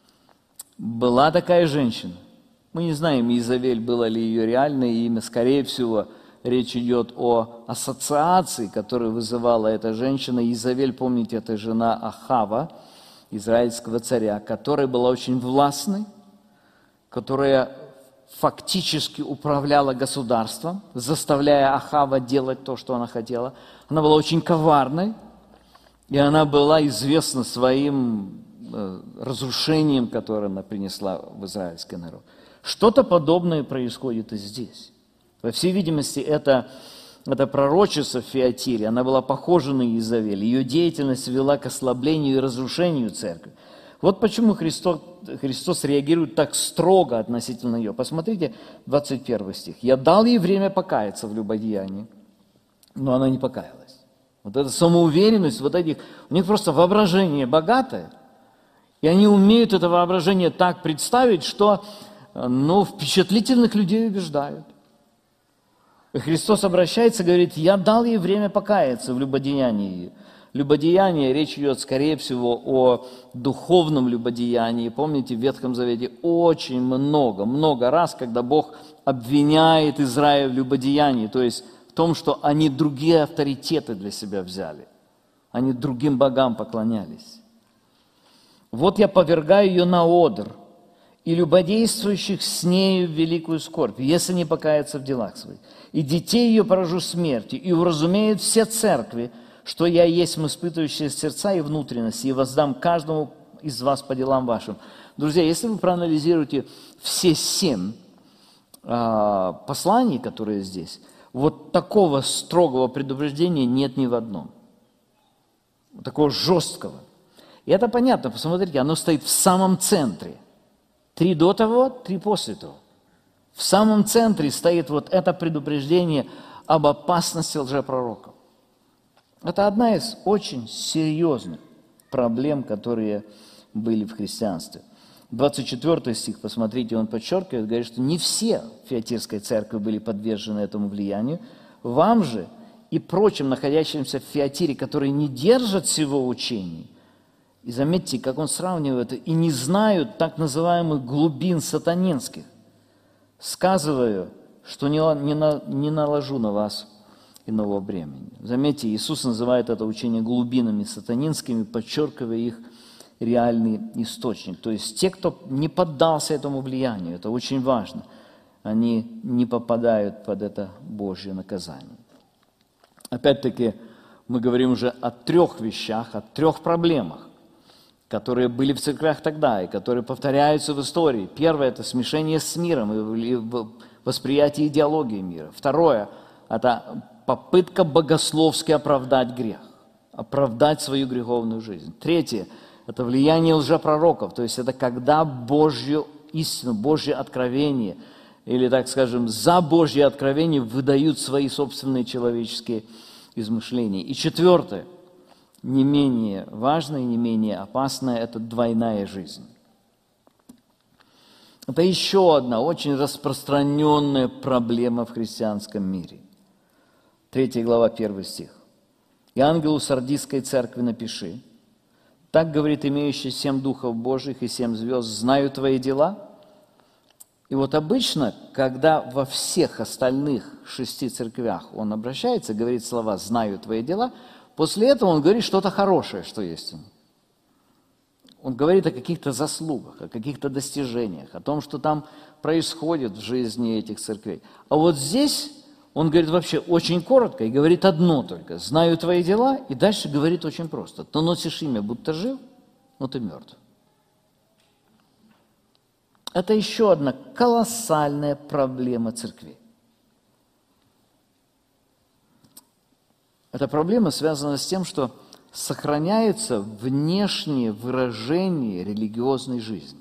была такая женщина. Мы не знаем, Иезавель, было ли ее реальное имя. Скорее всего, речь идет о ассоциации, которую вызывала эта женщина. Иезавель, помните, это жена Ахава, израильского царя, которая была очень властной, которая фактически управляла государством, заставляя Ахава делать то, что она хотела. Она была очень коварной, и она была известна своим э, разрушением, которое она принесла в израильский народ. Что-то подобное происходит и здесь. По всей видимости, это, это пророчица в Фиатире, она была похожа на Иезавель. Ее деятельность вела к ослаблению и разрушению церкви. Вот почему Христос, Христос реагирует так строго относительно ее. Посмотрите, двадцать первый стих. «Я дал ей время покаяться в любодеянии, но она не покаялась». Вот эта самоуверенность, вот этих, у них просто воображение богатое, и они умеют это воображение так представить, что, ну, впечатлительных людей убеждают. И Христос обращается и говорит: «Я дал ей время покаяться в любодеянии». Любодеяние, речь идет, скорее всего, о духовном любодеянии. Помните, в Ветхом Завете очень много, много раз, когда Бог обвиняет Израиль в любодеянии, то есть в том, что они другие авторитеты для себя взяли, они другим богам поклонялись. «Вот я повергаю ее на одр, и любодействующих с нею в великую скорбь, если не покаяться в делах своих. И детей ее поражу смертью, и уразумеют все церкви, что я есть испытывающие сердца и внутренности, и воздам каждому из вас по делам вашим». Друзья, если вы проанализируете все семь э, посланий, которые здесь, вот такого строгого предупреждения нет ни в одном. Такого жесткого. И это понятно, посмотрите, оно стоит в самом центре. Три до того, три после того. В самом центре стоит вот это предупреждение об опасности лжепророков. Это одна из очень серьезных проблем, которые были в христианстве. двадцать четвёртый стих, посмотрите, он подчеркивает, говорит, что не все в Фиатирской церкви были подвержены этому влиянию. Вам же и прочим, находящимся в Фиатире, которые не держат всего учения, и заметьте, как он сравнивает, и не знают так называемых глубин сатанинских, сказываю, что не, не, на, не наложу на вас иного бремени. Заметьте, Иисус называет это учение глубинами сатанинскими, подчеркивая их реальный источник. То есть те, кто не поддался этому влиянию, это очень важно, они не попадают под это Божье наказание. Опять-таки, мы говорим уже о трех вещах, о трех проблемах, которые были в церквях тогда и которые повторяются в истории. Первое – это смешение с миром и восприятие идеологии мира. Второе – это попытка богословски оправдать грех, оправдать свою греховную жизнь. Третье – это влияние лжепророков, то есть это когда Божью истину, Божье откровение или, так скажем, за Божье откровение выдают свои собственные человеческие измышления. И четвертое, не менее важное, не менее опасное, это двойная жизнь. Это еще одна очень распространенная проблема в христианском мире. Третья глава, первый стих. «И ангелу Сардисской церкви напиши, так говорит имеющий семь духов Божьих и семь звезд, знаю твои дела». И вот обычно, когда во всех остальных шести церквях он обращается, говорит слова «знаю твои дела», после этого он говорит что-то хорошее, что есть у них. Он говорит о каких-то заслугах, о каких-то достижениях, о том, что там происходит в жизни этих церквей. А вот здесь он говорит вообще очень коротко и говорит одно только. «Знаю твои дела», и дальше говорит очень просто. «Ты носишь имя, будто жив, но ты мертв». Это еще одна колоссальная проблема церкви. Эта проблема связана с тем, что сохраняется внешнее выражение религиозной жизни.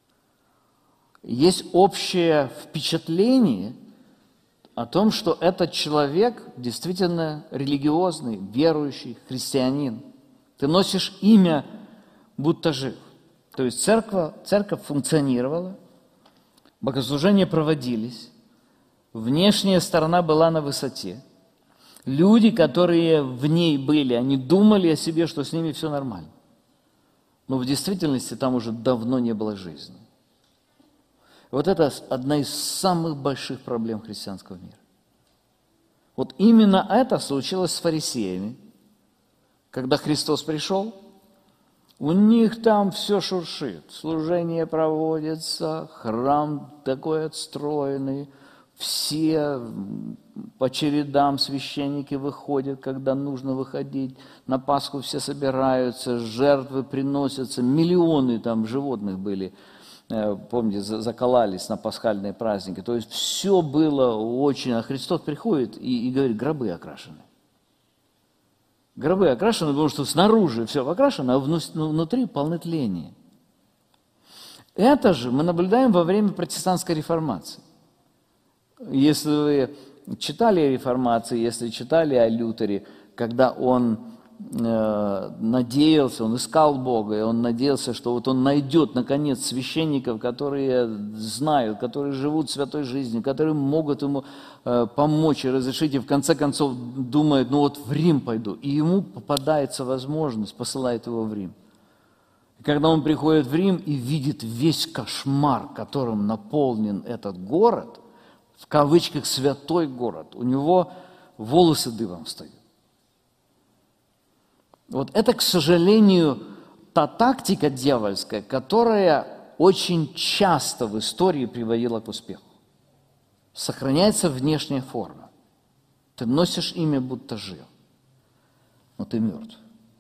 Есть общее впечатление о том, что этот человек действительно религиозный, верующий, христианин. Ты носишь имя, будто жив. То есть церковь, церковь функционировала, богослужения проводились, внешняя сторона была на высоте. Люди, которые в ней были, они думали о себе, что с ними все нормально. Но в действительности там уже давно не было жизни. Вот это одна из самых больших проблем христианского мира. Вот именно это случилось с фарисеями. Когда Христос пришел, у них там все шуршит. Служение проводится, храм такой отстроенный, все по чередам священники выходят, когда нужно выходить. На Пасху все собираются, жертвы приносятся. Миллионы там животных были, помните, закололись на пасхальные праздники. То есть все было очень... А Христос приходит и, и говорит, гробы окрашены. Гробы окрашены, потому что снаружи все окрашено, а внутри полны тления. Это же мы наблюдаем во время протестантской реформации. Если вы читали о реформации, если читали о Лютере, когда он э, надеялся, он искал Бога, и он надеялся, что вот он найдет, наконец, священников, которые знают, которые живут святой жизнью, которые могут ему э, помочь и разрешить, и в конце концов думает, ну вот в Рим пойду. И ему попадается возможность, посылает его в Рим. И когда он приходит в Рим и видит весь кошмар, которым наполнен этот город, в кавычках «святой город», у него волосы дыбом встают. Вот это, к сожалению, та тактика дьявольская, которая очень часто в истории приводила к успеху. Сохраняется внешняя форма. Ты носишь имя, будто жив, но ты мертв.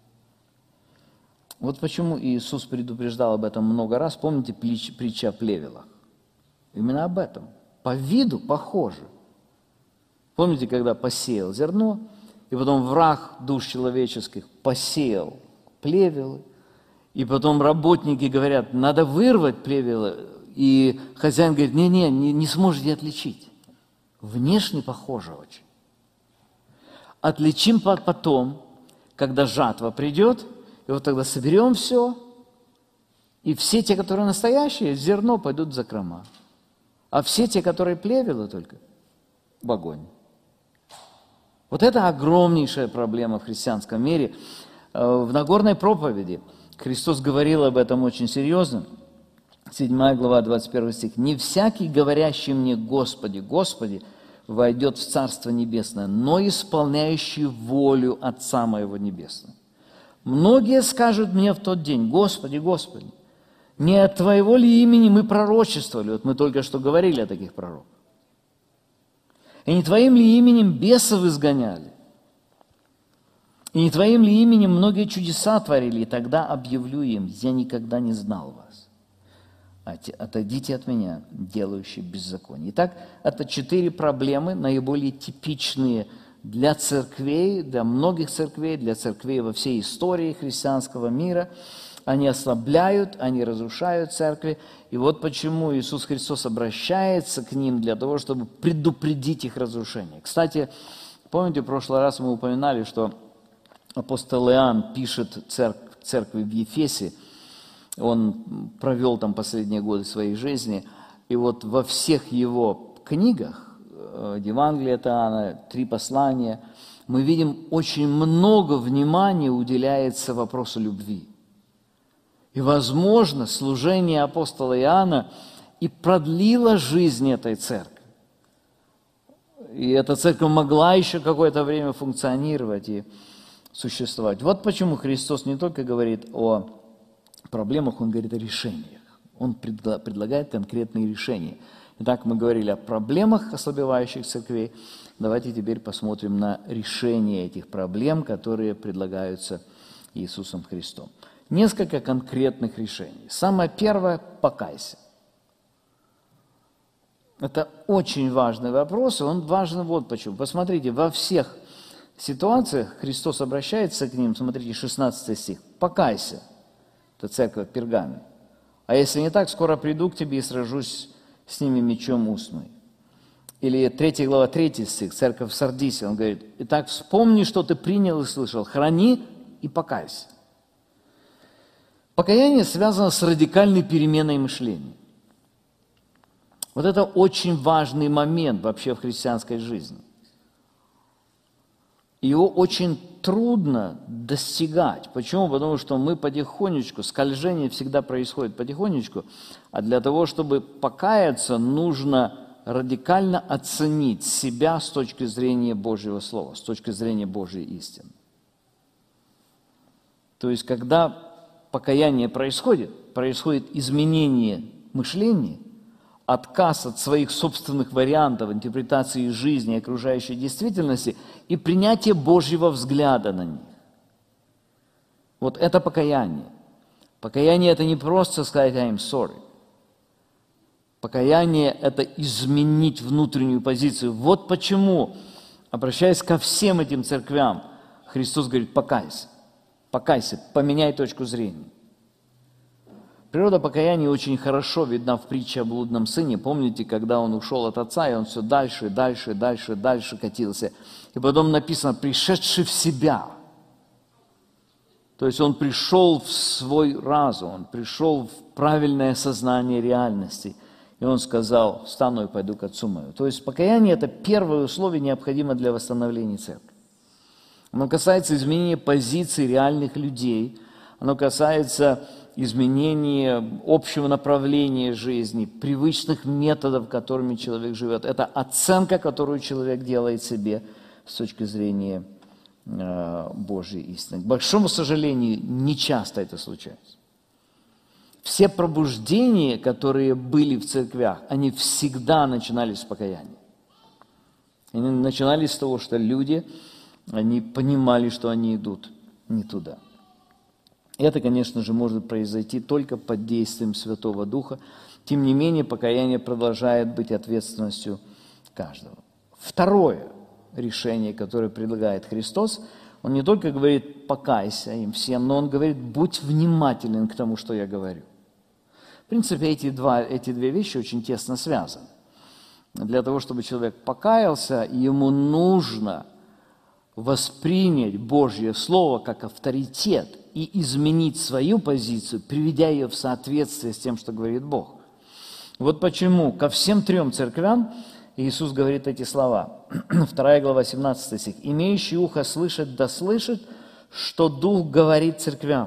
Вот почему Иисус предупреждал об этом много раз. Помните притча о плевелах? Именно об этом. По виду похоже. Помните, когда посеял зерно, и потом враг душ человеческих посеял плевелы, и потом работники говорят, надо вырвать плевелы, и хозяин говорит, не-не, не, не сможете отличить. Внешне похоже очень. Отличим потом, когда жатва придет, и вот тогда соберем все, и все те, которые настоящие, зерно пойдут в закрома. А все те, которые плевелы только, в огонь. Вот это огромнейшая проблема в христианском мире. В Нагорной проповеди Христос говорил об этом очень серьезно. седьмая глава, двадцать первый стих. «Не всякий, говорящий мне, Господи, Господи, войдет в Царство Небесное, но исполняющий волю Отца Моего Небесного. Многие скажут мне в тот день, Господи, Господи, не от Твоего ли имени мы пророчествовали?» Вот мы только что говорили о таких пророках. «И не Твоим ли именем бесов изгоняли? И не Твоим ли именем многие чудеса творили? И тогда объявлю им, я никогда не знал вас. Отойдите от меня, делающие беззаконие». Итак, это четыре проблемы, наиболее типичные для церквей, для многих церквей, для церквей во всей истории христианского мира. они ослабляют, они разрушают церкви. И вот почему Иисус Христос обращается к ним для того, чтобы предупредить их разрушение. Кстати, помните, в прошлый раз мы упоминали, что апостол Иоанн пишет церк- церкви в Ефесе, он провел там последние годы своей жизни, и вот во всех его книгах, Евангелие от Иоанна, три послания, мы видим, очень много внимания уделяется вопросу любви. И, возможно, служение апостола Иоанна и продлило жизнь этой церкви. И эта церковь могла еще какое-то время функционировать и существовать. Вот почему Христос не только говорит о проблемах, Он говорит о решениях. Он предлагает конкретные решения. Итак, мы говорили о проблемах ослабевающих церквей. Давайте теперь посмотрим на решение этих проблем, которые предлагаются Иисусом Христом. Несколько конкретных решений. Самое первое – покайся. Это очень важный вопрос, и он важен вот почему. Посмотрите, во всех ситуациях Христос обращается к ним, смотрите, шестнадцатый стих. «Покайся». Это церковь в Пергаме. «А если не так, скоро приду к тебе и сражусь с ними мечом уст мой». Или третья глава, третий стих, церковь в Сардисе, он говорит: «Итак, вспомни, что ты принял и слышал, храни и покайся». Покаяние связано с радикальной переменой мышления. Вот это очень важный момент вообще в христианской жизни. Его очень трудно достигать. Почему? Потому что мы потихонечку, скольжение всегда происходит потихонечку, а для того, чтобы покаяться, нужно радикально оценить себя с точки зрения Божьего Слова, с точки зрения Божьей истины. То есть, когда покаяние происходит, происходит изменение мышления, отказ от своих собственных вариантов интерпретации жизни и окружающей действительности и принятие Божьего взгляда на них. Вот это покаяние. Покаяние – это не просто сказать «I'm sorry». Покаяние – это изменить внутреннюю позицию. Вот почему, обращаясь ко всем этим церквям, Христос говорит: покайся. Покайся, поменяй точку зрения. Природа покаяния очень хорошо видна в притче о блудном сыне. Помните, когда он ушел от отца, и он все дальше, дальше, дальше, дальше катился. И потом написано: пришедший в себя. То есть он пришел в свой разум, он пришел в правильное сознание реальности. И он сказал: встану и пойду к отцу моему. То есть покаяние – это первое условие, необходимое для восстановления церкви. Оно касается изменения позиций реальных людей, оно касается изменения общего направления жизни, привычных методов, которыми человек живет. Это оценка, которую человек делает себе с точки зрения э, Божьей истины. К большому сожалению, не часто это случается. Все пробуждения, которые были в церквях, они всегда начинались с покаяния. Они начинались с того, что люди... Они понимали, что они идут не туда. Это, конечно же, может произойти только под действием Святого Духа. Тем не менее, покаяние продолжает быть ответственностью каждого. Второе решение, которое предлагает Христос, Он не только говорит «покайся им всем», но Он говорит «будь внимателен к тому, что я говорю». В принципе, эти, два, эти две вещи очень тесно связаны. Для того, чтобы человек покаялся, ему нужно воспринять Божье Слово как авторитет и изменить свою позицию, приведя ее в соответствие с тем, что говорит Бог. Вот почему ко всем трем церквям Иисус говорит эти слова. вторая глава, семнадцатый стих. «Имеющий ухо слышать, да слышит, что Дух говорит церквям».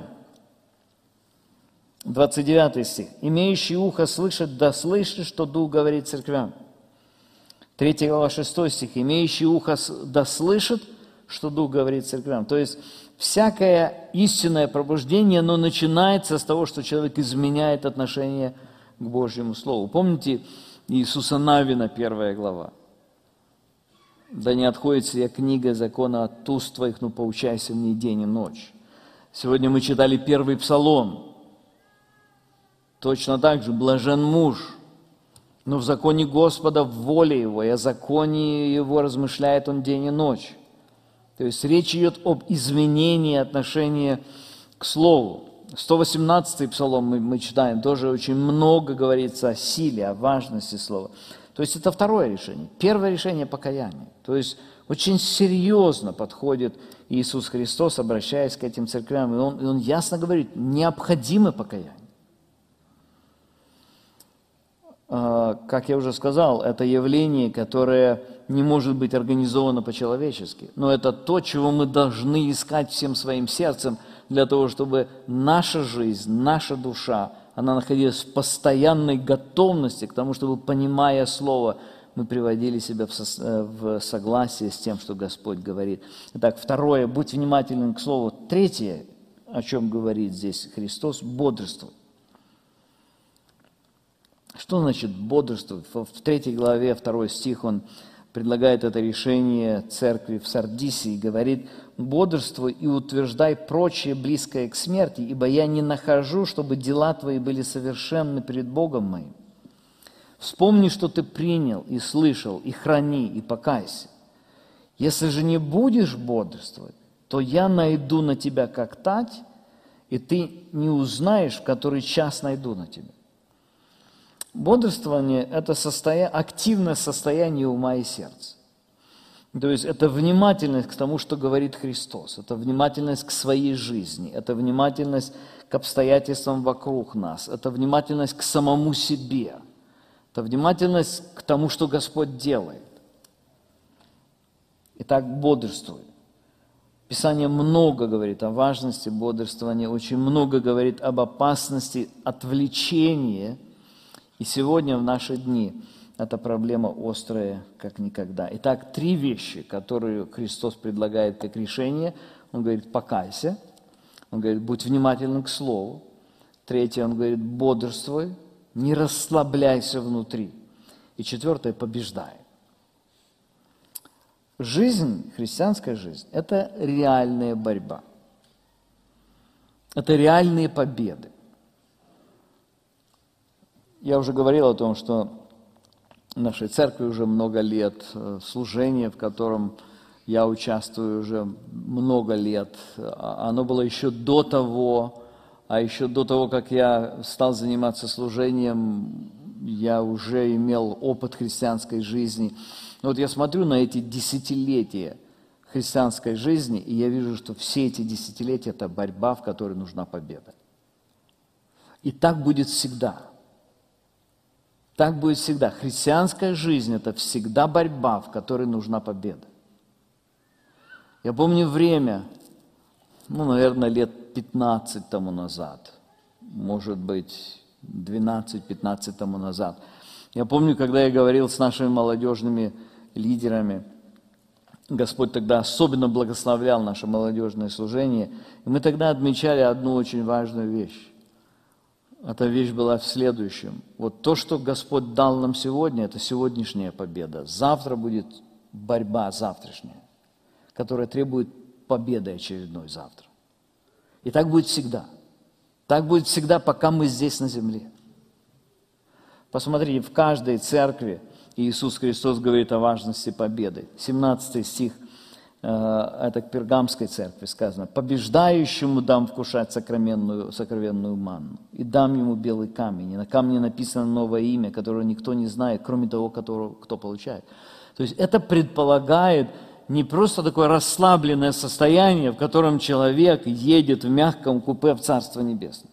двадцать девятый стих. «Имеющий ухо слышать, да слышит, что Дух говорит церквям». третья глава, шестой стих. «Имеющий ухо да слышит, что Дух говорит церквям». То есть всякое истинное пробуждение, оно начинается с того, что человек изменяет отношение к Божьему Слову. Помните Иисуса Навина, первая глава? «Да не отходит сия книга закона от уст твоих, но поучайся в ней день и ночь». Сегодня мы читали первый псалом. Точно так же: «Блажен муж, но в законе Господа в воле его, и о законе его размышляет он день и ночь». То есть речь идет об изменении отношения к Слову. сто восемнадцатый псалом мы, мы читаем, тоже очень много говорится о силе, о важности слова. То есть это второе решение. Первое решение – покаяние. То есть очень серьезно подходит Иисус Христос, обращаясь к этим церквям, и Он, и он ясно говорит, необходимо покаяние. Как я уже сказал, это явление, которое не может быть организовано по-человечески, но это то, чего мы должны искать всем своим сердцем, для того, чтобы наша жизнь, наша душа, она находилась в постоянной готовности к тому, чтобы, понимая Слово, мы приводили себя в, со, в согласие с тем, что Господь говорит. Итак, второе, будь внимательным к Слову. Третье, о чем говорит здесь Христос, бодрствуй. Что значит бодрствовать? В третьей главе, второй стих, он предлагает это решение церкви в Сардисе и говорит: «Бодрствуй и утверждай прочее, близкое к смерти, ибо я не нахожу, чтобы дела твои были совершенны пред Богом моим. Вспомни, что ты принял и слышал, и храни, и покайся. Если же не будешь бодрствовать, то я найду на тебя как тать, и ты не узнаешь, в который час найду на тебя». Бодрствование – это состоя... активное состояние ума и сердца. То есть это внимательность к тому, что говорит Христос, это внимательность к своей жизни, это внимательность к обстоятельствам вокруг нас, это внимательность к самому себе, это внимательность к тому, что Господь делает. Итак, бодрствуй. Писание много говорит о важности бодрствования, очень много говорит об опасности отвлечения. И сегодня, в наши дни, эта проблема острая, как никогда. Итак, три вещи, которые Христос предлагает как решение. Он говорит: покайся. Он говорит: будь внимательным к Слову. Третье, он говорит: бодрствуй, не расслабляйся внутри. И четвертое, побеждай. Жизнь, христианская жизнь, это реальная борьба. Это реальные победы. Я уже говорил о том, что в нашей церкви уже много лет, служение, в котором я участвую уже много лет. Оно было еще до того, а еще до того, как я стал заниматься служением, я уже имел опыт христианской жизни. Но вот я смотрю на эти десятилетия христианской жизни, и я вижу, что все эти десятилетия – это борьба, в которой нужна победа. И так будет всегда. Так будет всегда. Христианская жизнь – это всегда борьба, в которой нужна победа. Я помню время, ну, наверное, лет пятнадцать тому назад, может быть, двенадцать-пятнадцать тому назад. Я помню, когда я говорил с нашими молодежными лидерами, Господь тогда особенно благословлял наше молодежное служение, и мы тогда отмечали одну очень важную вещь. Эта вещь была в следующем. Вот то, что Господь дал нам сегодня, это сегодняшняя победа. Завтра будет борьба завтрашняя, которая требует победы очередной завтра. И так будет всегда. Так будет всегда, пока мы здесь на земле. Посмотрите, в каждой церкви Иисус Христос говорит о важности победы. семнадцатый стих, это к Пергамской церкви сказано: «Побеждающему дам вкушать сокровенную, сокровенную манну, и дам ему белый камень, и на камне написано новое имя, которого никто не знает, кроме того, которого, кто получает». То есть это предполагает не просто такое расслабленное состояние, в котором человек едет в мягком купе в Царство Небесное.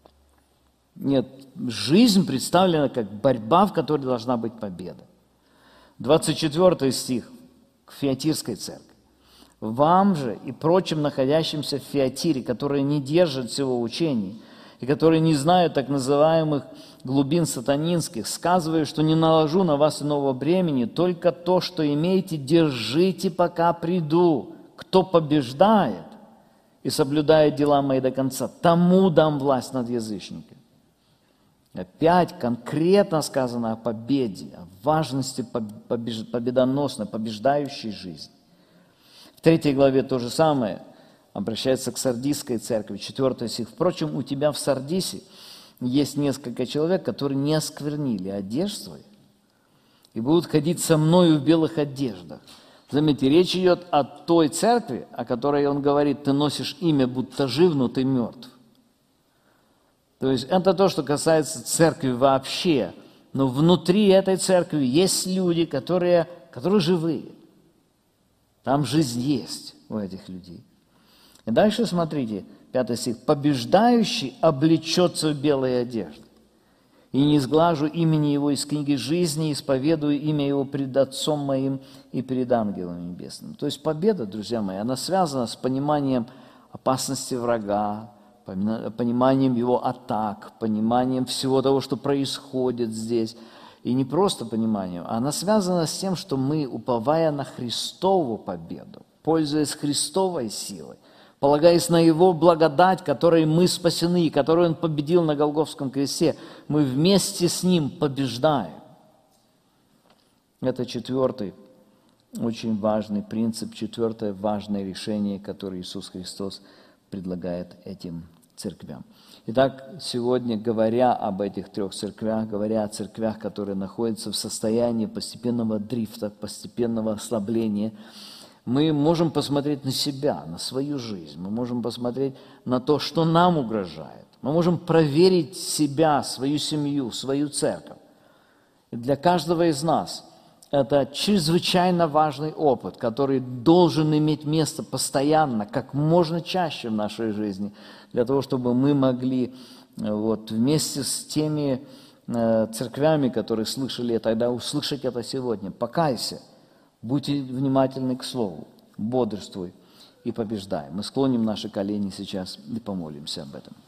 Нет, жизнь представлена как борьба, в которой должна быть победа. двадцать четвёртый стих к Фиатирской церкви. «Вам же и прочим находящимся в Фиатире, которые не держат всего учений, и которые не знают так называемых глубин сатанинских, сказываю, что не наложу на вас иного бремени, только то, что имеете, держите, пока приду. Кто побеждает и соблюдает дела мои до конца, тому дам власть над язычниками». Опять конкретно сказано о победе, о важности победоносной, побеждающей жизни. В третьей главе то же самое обращается к Сардисской церкви, четвертый стих. «Впрочем, у тебя в Сардисе есть несколько человек, которые не осквернили одежд своих и будут ходить со мною в белых одеждах». Заметьте, речь идет о той церкви, о которой он говорит: ты носишь имя, будто жив, но ты мертв. То есть это то, что касается церкви вообще. Но внутри этой церкви есть люди, которые, которые живые. Там жизнь есть у этих людей. И дальше смотрите, пятый стих. «Побеждающий облечется в белые одежды, и не сглажу имени его из книги жизни, исповедую имя его пред Отцом моим и перед ангелом небесным». То есть победа, друзья мои, она связана с пониманием опасности врага, пониманием его атак, пониманием всего того, что происходит здесь. И не просто пониманием, она связана с тем, что мы, уповая на Христову победу, пользуясь Христовой силой, полагаясь на Его благодать, которой мы спасены, которую Он победил на Голгофском кресте, мы вместе с Ним побеждаем. Это четвертый очень важный принцип, четвертое важное решение, которое Иисус Христос предлагает этим церквям. Итак, сегодня, говоря об этих трех церквях, говоря о церквях, которые находятся в состоянии постепенного дрифта, постепенного ослабления, мы можем посмотреть на себя, на свою жизнь, мы можем посмотреть на то, что нам угрожает. Мы можем проверить себя, свою семью, свою церковь. И для каждого из нас это чрезвычайно важный опыт, который должен иметь место постоянно, как можно чаще в нашей жизни, для того, чтобы мы могли вот, вместе с теми э, церквями, которые слышали это, тогда услышать это сегодня. Покайся, будьте внимательны к Слову, бодрствуй и побеждай. Мы склоним наши колени сейчас и помолимся об этом.